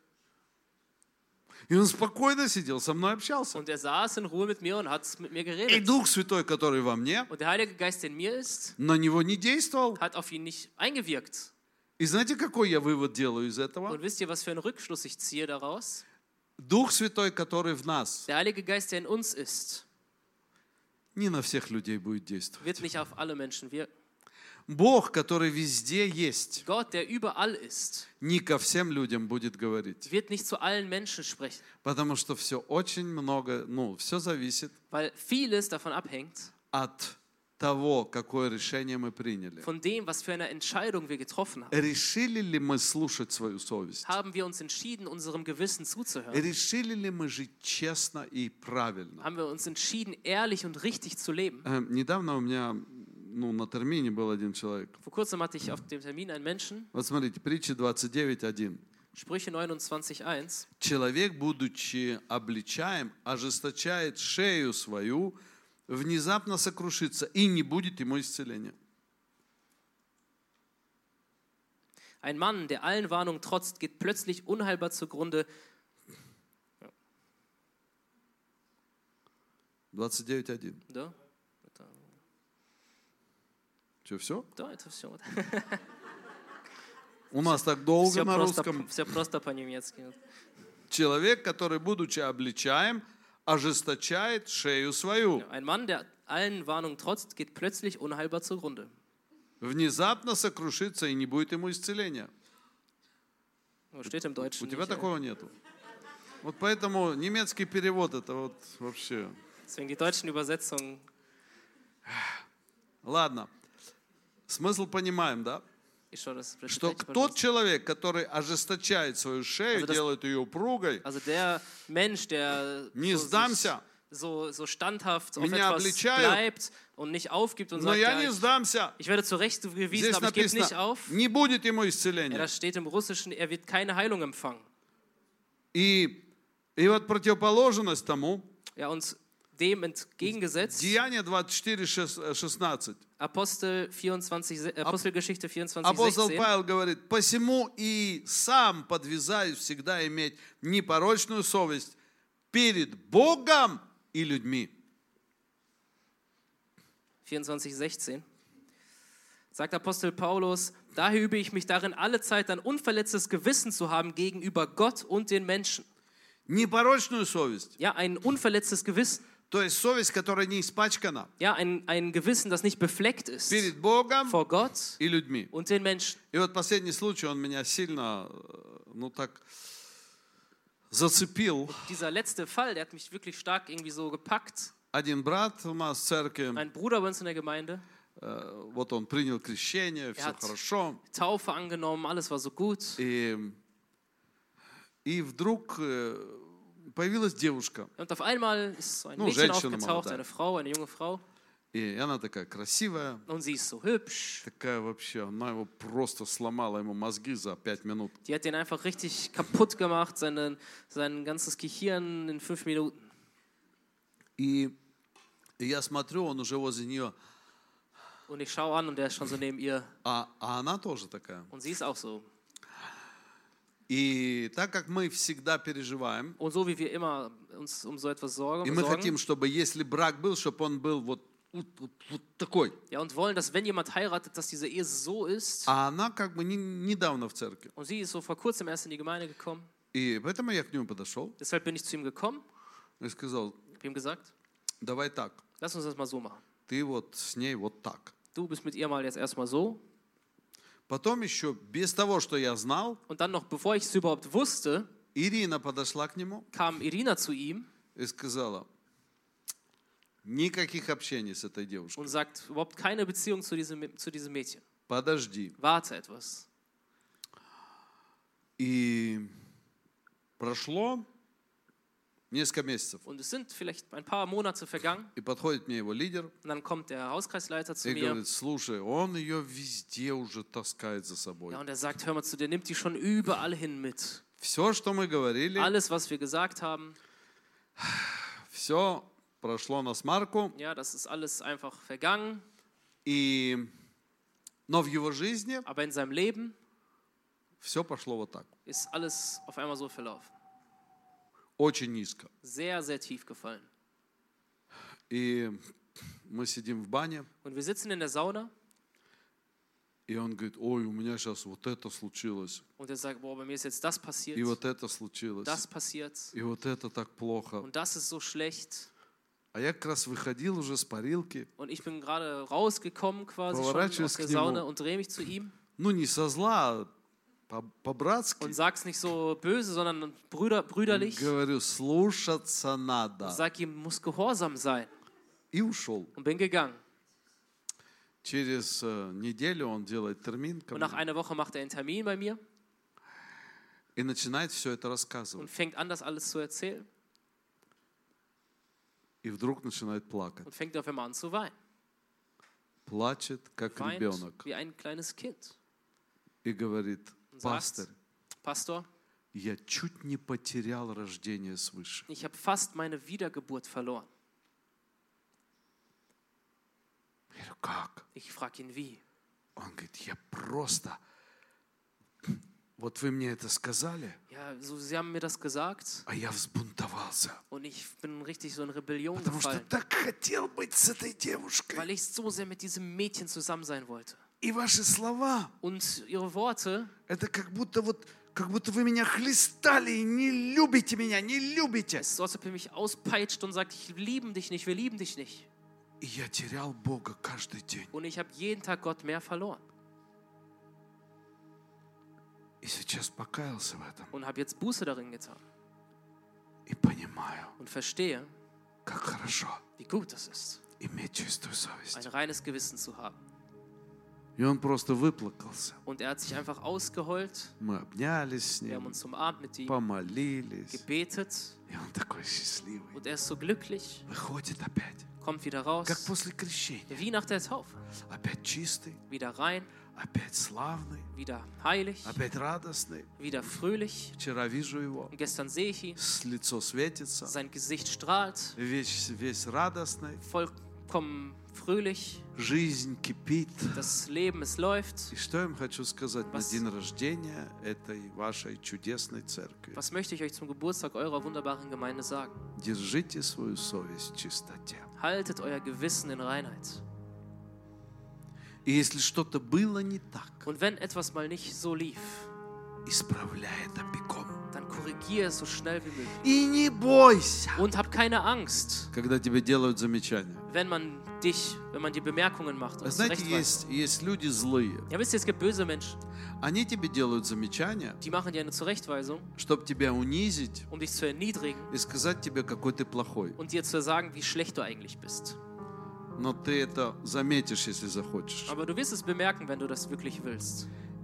[SPEAKER 1] И он спокойно сидел, со мной общался.
[SPEAKER 2] Und er saß in Ruhe mit mir und hat mit mir
[SPEAKER 1] И
[SPEAKER 2] geredet.
[SPEAKER 1] Дух Святой, который во мне,
[SPEAKER 2] Und der Heilige Geist, der in mir ist,
[SPEAKER 1] на него не действовал.
[SPEAKER 2] hat auf ihn nicht eingewirkt.
[SPEAKER 1] И знаете, какой я вывод делаю из этого?
[SPEAKER 2] Und wisst ihr, was für einen Rückschluss ich ziehe daraus?
[SPEAKER 1] Дух Святой, который в нас,
[SPEAKER 2] Der Heilige Geist, der in uns ist,
[SPEAKER 1] не на всех людей будет действовать.
[SPEAKER 2] wird nicht auf alle Menschen wirken.
[SPEAKER 1] Бог, который везде есть,
[SPEAKER 2] Gott, der überall ist,
[SPEAKER 1] не ко всем людям будет говорить.
[SPEAKER 2] wird nicht zu allen Menschen sprechen,
[SPEAKER 1] Потому что все очень много, ну, все зависит
[SPEAKER 2] weil vieles davon abhängt,
[SPEAKER 1] от того, какое решение мы приняли.
[SPEAKER 2] von dem, was für eine Entscheidung wir getroffen haben.
[SPEAKER 1] Решили ли мы слушать свою совесть?
[SPEAKER 2] Haben wir uns entschieden, unserem Gewissen zuzuhören?
[SPEAKER 1] Решили ли мы жить честно и правильно?
[SPEAKER 2] Haben wir uns entschieden, ehrlich und richtig zu leben?
[SPEAKER 1] Эм, Недавно у меня, ну, на термине был один человек.
[SPEAKER 2] Vor kurzem hatte ich auf dem Termin einen Menschen,
[SPEAKER 1] Вот смотрите, притча двадцать девять один.
[SPEAKER 2] Sprüche neunundzwanzig eins.
[SPEAKER 1] Человек, будучи обличаем, ожесточает шею свою, внезапно сокрушится, и не будет ему исцеления.
[SPEAKER 2] Ein Mann, der allen Warnungen trotzt, geht plötzlich unheilbar zugrunde.
[SPEAKER 1] двадцать девять один.
[SPEAKER 2] Да?
[SPEAKER 1] Что, все?
[SPEAKER 2] Да, это все.
[SPEAKER 1] У нас так долго
[SPEAKER 2] Все
[SPEAKER 1] на
[SPEAKER 2] просто,
[SPEAKER 1] русском.
[SPEAKER 2] все просто по-немецки.
[SPEAKER 1] Человек, который, будучи обличаем, ожесточает шею свою.
[SPEAKER 2] Ein Mann, der allen Warnungen trotzt, geht plötzlich unheilbar zugrunde.
[SPEAKER 1] Внезапно сокрушится, и не будет ему исцеления.
[SPEAKER 2] Wo steht im
[SPEAKER 1] У
[SPEAKER 2] Deutschen
[SPEAKER 1] тебя
[SPEAKER 2] nicht, äh,
[SPEAKER 1] такого нету. Вот поэтому немецкий перевод это вот вообще.
[SPEAKER 2] Deswegen die deutschen Übersetzungen.
[SPEAKER 1] Ладно. Смысл понимаем, да?
[SPEAKER 2] Ich schaue, das
[SPEAKER 1] Что тот человек, который ожесточает свою шею,
[SPEAKER 2] Also das-
[SPEAKER 1] делает ее упругой,
[SPEAKER 2] Also der Mensch, der
[SPEAKER 1] не
[SPEAKER 2] so, sich,
[SPEAKER 1] сдамся,
[SPEAKER 2] so, so standhaft auf
[SPEAKER 1] Меня
[SPEAKER 2] etwas
[SPEAKER 1] обличают,
[SPEAKER 2] bleibt und nicht aufgibt und
[SPEAKER 1] но
[SPEAKER 2] sagt,
[SPEAKER 1] я
[SPEAKER 2] ja,
[SPEAKER 1] не
[SPEAKER 2] ich,
[SPEAKER 1] сдамся.
[SPEAKER 2] ich werde zurechtgewiesen,
[SPEAKER 1] Здесь
[SPEAKER 2] aber ich gebe nicht
[SPEAKER 1] написано,
[SPEAKER 2] auf.
[SPEAKER 1] не будет ему
[SPEAKER 2] Ja,
[SPEAKER 1] исцеления.
[SPEAKER 2] das steht im Russischen, er wird keine Heilung empfangen.
[SPEAKER 1] И, и вот противоположность тому,
[SPEAKER 2] Ja, und dem entgegengesetzt,
[SPEAKER 1] Деяния двадцать четыре шестнадцать.
[SPEAKER 2] Apostel vierundzwanzig, se- Apostelgeschichte vierundzwanzig,
[SPEAKER 1] Апостол
[SPEAKER 2] sechzehn.
[SPEAKER 1] Павел говорит, посему и сам подвязаюсь всегда иметь непорочную совесть перед Богом и людьми.
[SPEAKER 2] vierundzwanzig, sechzehn. Sagt Apostel Paulus, daher übe ich mich darin, alle Zeit ein unverletztes Gewissen zu haben gegenüber Gott und den Menschen.
[SPEAKER 1] Непорочную совесть,
[SPEAKER 2] Ja, ein unverletztes Gewissen.
[SPEAKER 1] то есть совесть, которая не испачкана,
[SPEAKER 2] Ja, ein, ein Gewissen, das nicht befleckt ist
[SPEAKER 1] перед Богом
[SPEAKER 2] vor Gott
[SPEAKER 1] и людьми.
[SPEAKER 2] und den Menschen.
[SPEAKER 1] И вот последний случай, он меня сильно, э, ну так, зацепил.
[SPEAKER 2] Dieser letzte Fall, der hat mich wirklich stark irgendwie so gepackt.
[SPEAKER 1] Один брат у нас в церкви,
[SPEAKER 2] Ein Bruder bei uns in der Gemeinde,
[SPEAKER 1] э, вот он принял крещение, все
[SPEAKER 2] hat-
[SPEAKER 1] хорошо.
[SPEAKER 2] Taufe angenommen, alles war so gut.
[SPEAKER 1] И, и вдруг э, появилась девушка.
[SPEAKER 2] Und auf einmal ist so ein
[SPEAKER 1] Ну,
[SPEAKER 2] Mädchen
[SPEAKER 1] женщина
[SPEAKER 2] aufgetaucht,
[SPEAKER 1] молодая.
[SPEAKER 2] eine Frau, eine junge Frau.
[SPEAKER 1] И она такая красивая,
[SPEAKER 2] Und sie ist so hübsch.
[SPEAKER 1] такая вообще, она его просто сломала ему мозги за пять минут.
[SPEAKER 2] Die hat den einfach richtig kaputt gemacht, seine, sein ganzes Gehirn in fünf Minuten.
[SPEAKER 1] И, и я смотрю, он уже возле нее,
[SPEAKER 2] Und ich schaue an und der ist schon so neben ihr.
[SPEAKER 1] а, а она тоже такая.
[SPEAKER 2] Und sie ist auch so.
[SPEAKER 1] И так как мы всегда переживаем,
[SPEAKER 2] Und so wie wir immer uns um so etwas sorgen,
[SPEAKER 1] и мы
[SPEAKER 2] sorgen
[SPEAKER 1] хотим, чтобы если брак был, чтобы он был вот, вот, вот, вот такой.
[SPEAKER 2] ja, und wollen, dass wenn jemand heiratet, dass diese Ehe so ist.
[SPEAKER 1] А она как бы не, недавно в церкви.
[SPEAKER 2] Und sie ist so vor kurzem erst in die Gemeinde gekommen.
[SPEAKER 1] И поэтому я к нему подошел
[SPEAKER 2] Deshalb bin ich zu ihm gekommen.
[SPEAKER 1] и сказал,
[SPEAKER 2] Ich habe ihm gesagt,
[SPEAKER 1] давай так,
[SPEAKER 2] lass uns das mal so machen.
[SPEAKER 1] ты вот с ней вот так.
[SPEAKER 2] Du bist mit ihr mal jetzt erstmal so.
[SPEAKER 1] Потом еще, без того, что я знал,
[SPEAKER 2] Und dann noch, bevor ich es überhaupt wusste,
[SPEAKER 1] Ирина подошла к нему
[SPEAKER 2] kam Irina zu ihm
[SPEAKER 1] и сказала, никаких общений с этой девушкой.
[SPEAKER 2] und sagt, überhaupt keine Beziehung zu diesem, zu diesem Mädchen.
[SPEAKER 1] Подожди.
[SPEAKER 2] Warte etwas.
[SPEAKER 1] И прошло несколько месяцев.
[SPEAKER 2] Und es sind vielleicht ein paar Monate vergangen.
[SPEAKER 1] И подходит мне его лидер
[SPEAKER 2] Und dann kommt der Hauskreisleiter zu
[SPEAKER 1] и
[SPEAKER 2] mir.
[SPEAKER 1] говорит, слушай, он ее везде уже таскает за собой.
[SPEAKER 2] Ja, und er sagt, hör mal zu, der nimmt die schon überall hin mit.
[SPEAKER 1] Все, что мы говорили,
[SPEAKER 2] Alles, was wir gesagt haben,
[SPEAKER 1] все прошло на смарку.
[SPEAKER 2] ja, das ist alles einfach vergangen.
[SPEAKER 1] И... Но в его жизни
[SPEAKER 2] Aber in seinem Leben
[SPEAKER 1] все пошло вот так.
[SPEAKER 2] ist alles auf einmal so verlaufen.
[SPEAKER 1] Очень низко.
[SPEAKER 2] Sehr, sehr tief gefallen.
[SPEAKER 1] И мы сидим в бане,
[SPEAKER 2] Und wir sitzen in der Sauna
[SPEAKER 1] и он говорит, ой, у меня сейчас вот это случилось,
[SPEAKER 2] und er sagt, boah, bei mir ist jetzt das passiert,
[SPEAKER 1] и вот это случилось,
[SPEAKER 2] das passiert
[SPEAKER 1] и вот это так плохо.
[SPEAKER 2] und das ist so schlecht.
[SPEAKER 1] А я как раз выходил уже с парилки,
[SPEAKER 2] Und ich bin gerade rausgekommen quasi schon
[SPEAKER 1] Поворачиваюсь
[SPEAKER 2] aus der
[SPEAKER 1] к нему.
[SPEAKER 2] Sauna und drehe mich zu ihm
[SPEAKER 1] ну не со зла, а по- по-братски.
[SPEAKER 2] und sag's nicht so böse, sondern brüder, brüderlich.
[SPEAKER 1] Говорю, слушаться
[SPEAKER 2] Und
[SPEAKER 1] надо.
[SPEAKER 2] sag ihm, muss gehorsam sein.
[SPEAKER 1] И ушел.
[SPEAKER 2] Und bin gegangen.
[SPEAKER 1] Через э, неделю он делает термин ко
[SPEAKER 2] Und nach
[SPEAKER 1] мне
[SPEAKER 2] einer Woche macht er einen Termin bei mir
[SPEAKER 1] и начинает все это рассказывать.
[SPEAKER 2] und fängt an, das alles zu erzählen
[SPEAKER 1] И вдруг начинает плакать.
[SPEAKER 2] und fängt auf einmal an zu weinen.
[SPEAKER 1] Плачет, как
[SPEAKER 2] Weint
[SPEAKER 1] ребенок.
[SPEAKER 2] wie ein kleines Kind.
[SPEAKER 1] И говорит,
[SPEAKER 2] Und
[SPEAKER 1] пастор,
[SPEAKER 2] sagt, Pastor,
[SPEAKER 1] я чуть не потерял рождение свыше.
[SPEAKER 2] ich habe fast meine Wiedergeburt verloren.
[SPEAKER 1] Я говорю, как?
[SPEAKER 2] Ich frage ihn, wie?
[SPEAKER 1] Он говорит, я просто... Вот вы мне это сказали,
[SPEAKER 2] Ja, so, sie haben mir das gesagt
[SPEAKER 1] а я взбунтовался.
[SPEAKER 2] und ich bin richtig so in Rebellion
[SPEAKER 1] Потому что
[SPEAKER 2] gefallen,
[SPEAKER 1] так хотел быть с этой девушкой.
[SPEAKER 2] weil ich so sehr mit diesem Mädchen zusammen sein wollte.
[SPEAKER 1] И ваши слова,
[SPEAKER 2] Und ihre Worte,
[SPEAKER 1] это как будто вот, как будто вы меня хлестали и не любите меня, не любите.
[SPEAKER 2] es ist so, als ob er mich auspeitscht und sagt, ich liebe dich nicht, wir lieben dich nicht.
[SPEAKER 1] И я терял Бога каждый день.
[SPEAKER 2] Und ich habe jeden Tag Gott mehr verloren
[SPEAKER 1] И сейчас покаялся в этом.
[SPEAKER 2] und habe jetzt Buße darin getan
[SPEAKER 1] И понимаю,
[SPEAKER 2] und verstehe,
[SPEAKER 1] как хорошо
[SPEAKER 2] wie gut es ist,
[SPEAKER 1] иметь чистую совесть.
[SPEAKER 2] ein reines Gewissen zu haben.
[SPEAKER 1] И он просто выплакался.
[SPEAKER 2] Und er hat sich einfach ausgeheult,
[SPEAKER 1] Мы обнялись с
[SPEAKER 2] wir haben
[SPEAKER 1] ним,
[SPEAKER 2] uns umarmt mit ihm,
[SPEAKER 1] помолились.
[SPEAKER 2] gebetet
[SPEAKER 1] И он такой счастливый.
[SPEAKER 2] und er ist so glücklich,
[SPEAKER 1] Выходит опять.
[SPEAKER 2] kommt wieder raus,
[SPEAKER 1] Как после крещения.
[SPEAKER 2] wie nach der Taufe,
[SPEAKER 1] Опять чистый,
[SPEAKER 2] wieder rein,
[SPEAKER 1] опять славный,
[SPEAKER 2] wieder heilig,
[SPEAKER 1] опять радостный.
[SPEAKER 2] wieder fröhlich.
[SPEAKER 1] Вчера вижу его,
[SPEAKER 2] Und gestern sehe ich ihn,
[SPEAKER 1] с- лицо светится,
[SPEAKER 2] sein Gesicht strahlt,
[SPEAKER 1] весь, весь радостный,
[SPEAKER 2] vollkommen fröhlich,
[SPEAKER 1] жизнь кипит.
[SPEAKER 2] das Leben, es läuft.
[SPEAKER 1] И что я вам хочу сказать на
[SPEAKER 2] Was-
[SPEAKER 1] день рождения этой вашей чудесной церкви?
[SPEAKER 2] Was möchte ich euch zum Geburtstag eurer wunderbaren Gemeinde sagen?
[SPEAKER 1] Держите свою совесть в чистоте.
[SPEAKER 2] Haltet euer Gewissen in Reinheit.
[SPEAKER 1] И если что-то было не так,
[SPEAKER 2] Und wenn etwas mal nicht so lief,
[SPEAKER 1] исправляй это бегом.
[SPEAKER 2] dann korrigiere es so schnell wie möglich.
[SPEAKER 1] И не бойся,
[SPEAKER 2] Und hab keine Angst,
[SPEAKER 1] когда тебе делают замечания.
[SPEAKER 2] wenn man dich, wenn man dir Bemerkungen macht und
[SPEAKER 1] Знаете,
[SPEAKER 2] zurechtweist.
[SPEAKER 1] есть, есть люди злые.
[SPEAKER 2] Ja, wisst ihr, es gibt böse Menschen,
[SPEAKER 1] Они тебе делают замечания,
[SPEAKER 2] die machen dir eine Zurechtweisung,
[SPEAKER 1] чтобы тебя унизить
[SPEAKER 2] um dich zu erniedrigen
[SPEAKER 1] и сказать тебе, какой ты плохой.
[SPEAKER 2] und dir zu sagen, wie schlecht du eigentlich bist.
[SPEAKER 1] Но ты это заметишь, если захочешь.
[SPEAKER 2] Aber du wirst es bemerken, wenn du das wirklich willst.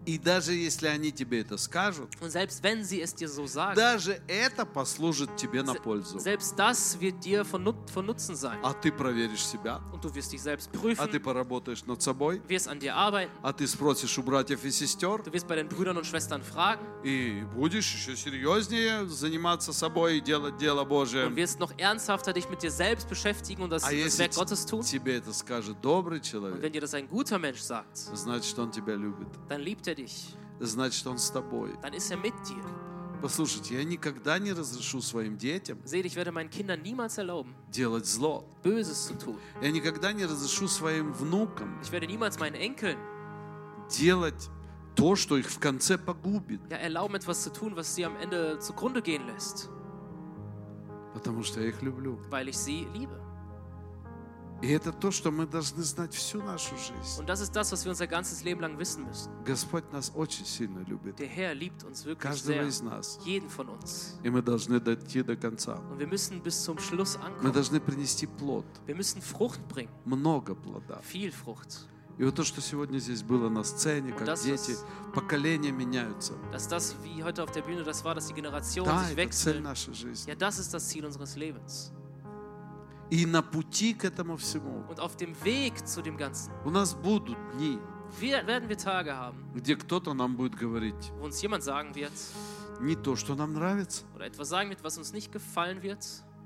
[SPEAKER 1] И даже если они тебе это скажут,
[SPEAKER 2] Und selbst wenn sie es dir so sagen,
[SPEAKER 1] даже это послужит тебе на пользу.
[SPEAKER 2] selbst das wird dir von, Nut von Nutzen sein.
[SPEAKER 1] А ты проверишь себя,
[SPEAKER 2] Und du wirst dich selbst
[SPEAKER 1] а
[SPEAKER 2] prüfen,
[SPEAKER 1] ты поработаешь над собой,
[SPEAKER 2] wirst an dir arbeiten,
[SPEAKER 1] а ты спросишь у братьев и сестер,
[SPEAKER 2] du wirst bei den Brüdern und Schwestern fragen
[SPEAKER 1] и будешь еще серьезнее заниматься собой и делать дело Божие.
[SPEAKER 2] und wirst noch ernsthafter dich mit dir selbst beschäftigen und das,
[SPEAKER 1] А
[SPEAKER 2] das
[SPEAKER 1] если
[SPEAKER 2] Werk Gottes tun.
[SPEAKER 1] тебе это скажет добрый
[SPEAKER 2] Und
[SPEAKER 1] человек,
[SPEAKER 2] wenn dir das ein guter Mensch sagt,
[SPEAKER 1] значит, он тебя любит.
[SPEAKER 2] dann liebt er dich,
[SPEAKER 1] Значит, он с тобой.
[SPEAKER 2] dann ist er mit dir.
[SPEAKER 1] Послушайте, я никогда не разрешу своим детям
[SPEAKER 2] Seht, ich werde meinen Kindern niemals erlauben,
[SPEAKER 1] делать зло.
[SPEAKER 2] Böses zu tun.
[SPEAKER 1] Я никогда не разрешу своим внукам
[SPEAKER 2] Ich werde niemals meinen Enkeln
[SPEAKER 1] делать то, что их в конце погубит.
[SPEAKER 2] ja, erlauben, etwas zu tun, was sie am Ende zugrunde gehen lässt,
[SPEAKER 1] Потому что я их люблю.
[SPEAKER 2] weil ich sie liebe.
[SPEAKER 1] И это то, что мы должны знать всю нашу жизнь.
[SPEAKER 2] Und das ist das, was wir unser ganzes Leben lang wissen müssen.
[SPEAKER 1] Господь нас очень сильно любит.
[SPEAKER 2] Der Herr liebt uns wirklich
[SPEAKER 1] Каждого
[SPEAKER 2] sehr,
[SPEAKER 1] из нас.
[SPEAKER 2] jeden von uns.
[SPEAKER 1] И мы должны дойти до конца.
[SPEAKER 2] Und wir müssen bis zum Schluss
[SPEAKER 1] Мы
[SPEAKER 2] ankommen.
[SPEAKER 1] должны принести плод.
[SPEAKER 2] Wir müssen Frucht bringen,
[SPEAKER 1] Много плода.
[SPEAKER 2] viel Frucht.
[SPEAKER 1] И вот то, что сегодня здесь было на сцене, как
[SPEAKER 2] das,
[SPEAKER 1] дети,
[SPEAKER 2] was-
[SPEAKER 1] поколения меняются.
[SPEAKER 2] Dass das, wie heute auf der Bühne das war, dass die Generationen
[SPEAKER 1] Да,
[SPEAKER 2] sich
[SPEAKER 1] это цель
[SPEAKER 2] wechseln.
[SPEAKER 1] нашей жизни.
[SPEAKER 2] Ja, das ist das Ziel unseres Lebens.
[SPEAKER 1] И на пути к этому всему
[SPEAKER 2] Und auf dem Weg zu dem Ganzen
[SPEAKER 1] у нас будут дни,
[SPEAKER 2] wir, werden wir Tage haben,
[SPEAKER 1] где кто-то нам будет говорить
[SPEAKER 2] wo uns jemand sagen wird
[SPEAKER 1] не то, что нам нравится.
[SPEAKER 2] oder etwas sagen wird, was uns nicht gefallen wird.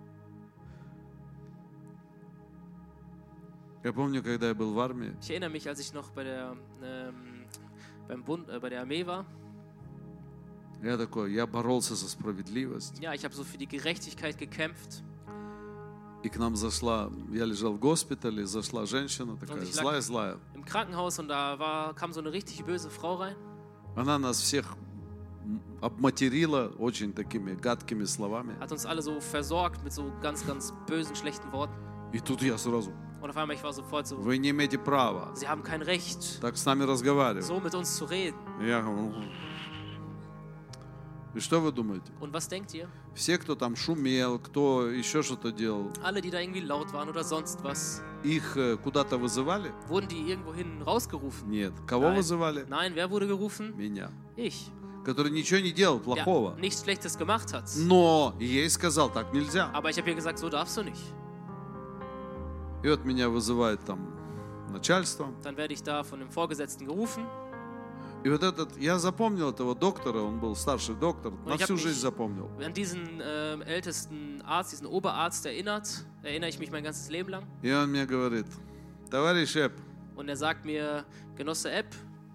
[SPEAKER 1] Я помню, когда я был в армии,
[SPEAKER 2] Ich erinnere mich, als ich noch bei der, ähm, beim Bund, äh, bei der Armee war.
[SPEAKER 1] я такой, я боролся за справедливость.
[SPEAKER 2] Ja, ich habe so für die Gerechtigkeit gekämpft.
[SPEAKER 1] И к нам зашла, я лежал в госпитале, зашла женщина такая,
[SPEAKER 2] ich lag-
[SPEAKER 1] злая-злая.
[SPEAKER 2] Im Krankenhaus und da war, kam so eine richtig böse Frau rein.
[SPEAKER 1] Она нас всех м, обматерила очень такими гадкими словами.
[SPEAKER 2] Hat uns alle so versorgt mit so ganz, ganz bösen, schlechten Worten.
[SPEAKER 1] И тут я сразу,
[SPEAKER 2] Und auf einmal, ich war sofort so,
[SPEAKER 1] вы не имеете права
[SPEAKER 2] sie haben kein Recht,
[SPEAKER 1] так с нами разговаривать.
[SPEAKER 2] so mit uns zu reden.
[SPEAKER 1] Я говорю, «Ну». И что вы думаете?
[SPEAKER 2] Und was denkt ihr?
[SPEAKER 1] Все, кто там шумел, кто еще что-то делал,
[SPEAKER 2] Alle, die da irgendwie laut waren oder sonst was,
[SPEAKER 1] их э, куда-то вызывали?
[SPEAKER 2] wurden die irgendwohin rausgerufen?
[SPEAKER 1] Нет. Кого
[SPEAKER 2] Nein.
[SPEAKER 1] вызывали?
[SPEAKER 2] Nein, wer wurde gerufen?
[SPEAKER 1] Меня.
[SPEAKER 2] Ich,
[SPEAKER 1] Который ничего не делал
[SPEAKER 2] der
[SPEAKER 1] плохого.
[SPEAKER 2] nichts Schlechtes gemacht hat.
[SPEAKER 1] Но ей сказал, так нельзя.
[SPEAKER 2] Aber ich habe ihr gesagt, so darfst du nicht.
[SPEAKER 1] И вот меня вызывает там начальство.
[SPEAKER 2] Dann werde ich da von dem Vorgesetzten gerufen.
[SPEAKER 1] И вот этот, я запомнил этого доктора, он был старший доктор, на
[SPEAKER 2] ich hab
[SPEAKER 1] всю
[SPEAKER 2] mich-
[SPEAKER 1] жизнь запомнил.
[SPEAKER 2] An diesen ähm, ältesten Arzt, diesen Oberarzt erinnert, erinnere ich mich mein ganzes Leben lang.
[SPEAKER 1] И он мне говорит, товарищ Эп,
[SPEAKER 2] Und er sagt mir, Genosse Epp,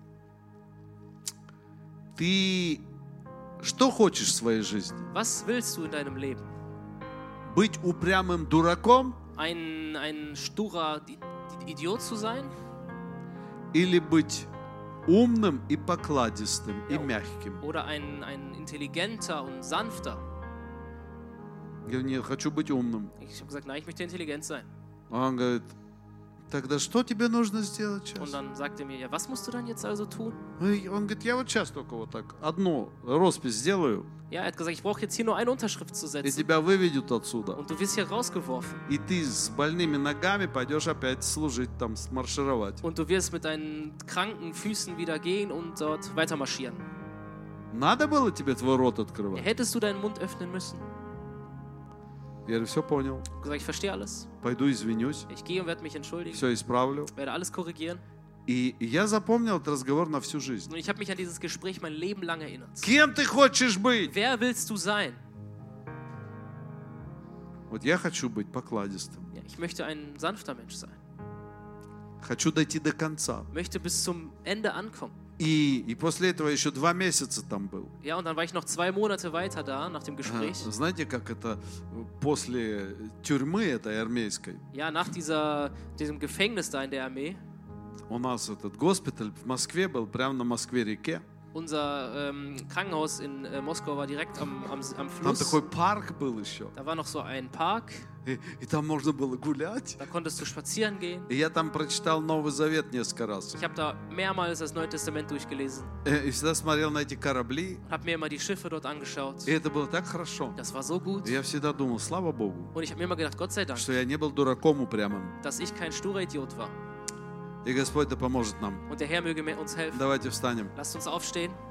[SPEAKER 1] ты что хочешь в своей жизни?
[SPEAKER 2] was willst du in deinem Leben?
[SPEAKER 1] Быть упрямым дураком
[SPEAKER 2] Ein, ein sturer Di- Di- Idiot zu sein?
[SPEAKER 1] или быть умным и покладистым и
[SPEAKER 2] Ja.
[SPEAKER 1] мягким?
[SPEAKER 2] Oder ein, ein intelligenter und sanfter?
[SPEAKER 1] Я говорю, нет, хочу быть умным.
[SPEAKER 2] Ich habe gesagt, nein, ich möchte intelligent sein.
[SPEAKER 1] А он говорит, тогда что тебе нужно сделать
[SPEAKER 2] Und
[SPEAKER 1] сейчас?
[SPEAKER 2] dann sagt er mir, ja, was musst du dann jetzt also tun?
[SPEAKER 1] И он говорит, я вот сейчас только вот так одну роспись сделаю,
[SPEAKER 2] Ja, er hat gesagt, ich brauche jetzt hier nur eine Unterschrift zu
[SPEAKER 1] и
[SPEAKER 2] setzen.
[SPEAKER 1] тебя выведут отсюда.
[SPEAKER 2] Und du wirst hier rausgeworfen.
[SPEAKER 1] И ты с больными ногами пойдешь опять служить там, маршировать.
[SPEAKER 2] Und du wirst mit deinen kranken Füßen wieder gehen und dort weiter marschieren.
[SPEAKER 1] Надо было тебе твой рот
[SPEAKER 2] Ja,
[SPEAKER 1] открывать?
[SPEAKER 2] hättest du deinen Mund öffnen müssen?
[SPEAKER 1] Я говорю, все понял.
[SPEAKER 2] Ich habe gesagt, ich verstehe alles.
[SPEAKER 1] Пойду извинюсь,
[SPEAKER 2] Ich gehe und werde mich entschuldigen,
[SPEAKER 1] все исправлю.
[SPEAKER 2] werde alles korrigieren.
[SPEAKER 1] И я запомнил этот разговор на всю жизнь.
[SPEAKER 2] Und ich habe mich an dieses Gespräch mein Leben lang erinnert.
[SPEAKER 1] Кем ты хочешь быть?
[SPEAKER 2] Wer willst du sein?
[SPEAKER 1] Вот я хочу быть покладистым.
[SPEAKER 2] Ja, ich möchte ein sanfter Mensch sein.
[SPEAKER 1] Хочу дойти до конца.
[SPEAKER 2] Möchte bis zum Ende ankommen.
[SPEAKER 1] И, и после этого еще два месяца там был.
[SPEAKER 2] Ja, und dann war ich noch zwei Monate weiter da nach dem
[SPEAKER 1] А,
[SPEAKER 2] Gespräch.
[SPEAKER 1] Знаете, как это после тюрьмы этой армейской,
[SPEAKER 2] Ja, nach dieser, diesem Gefängnis da in der Armee.
[SPEAKER 1] у нас этот госпиталь в Москве был прямо на Москве-реке.
[SPEAKER 2] Unser ähm, Krankenhaus in äh, Moskau war direkt am, am, am
[SPEAKER 1] Там
[SPEAKER 2] Fluss.
[SPEAKER 1] такой парк был еще.
[SPEAKER 2] Da war noch so ein Park.
[SPEAKER 1] И, и там можно было гулять.
[SPEAKER 2] Da konntest du spazieren gehen.
[SPEAKER 1] И я там прочитал Новый Завет несколько раз.
[SPEAKER 2] Ich habe da mehrmals das Neue Testament durchgelesen.
[SPEAKER 1] Э, И всегда смотрел на эти корабли.
[SPEAKER 2] Habe mir immer die Schiffe dort angeschaut.
[SPEAKER 1] И это было так хорошо.
[SPEAKER 2] Das war so gut.
[SPEAKER 1] И я всегда думал, слава Богу,
[SPEAKER 2] Und ich habe mir immer gedacht, Gott sei Dank,
[SPEAKER 1] что я не был дураком упрямым.
[SPEAKER 2] dass ich kein sturer Idiot war.
[SPEAKER 1] И Господь да поможет нам.
[SPEAKER 2] Und der Herr möge mir uns helfen.
[SPEAKER 1] Давайте встанем.
[SPEAKER 2] Lasst uns aufstehen.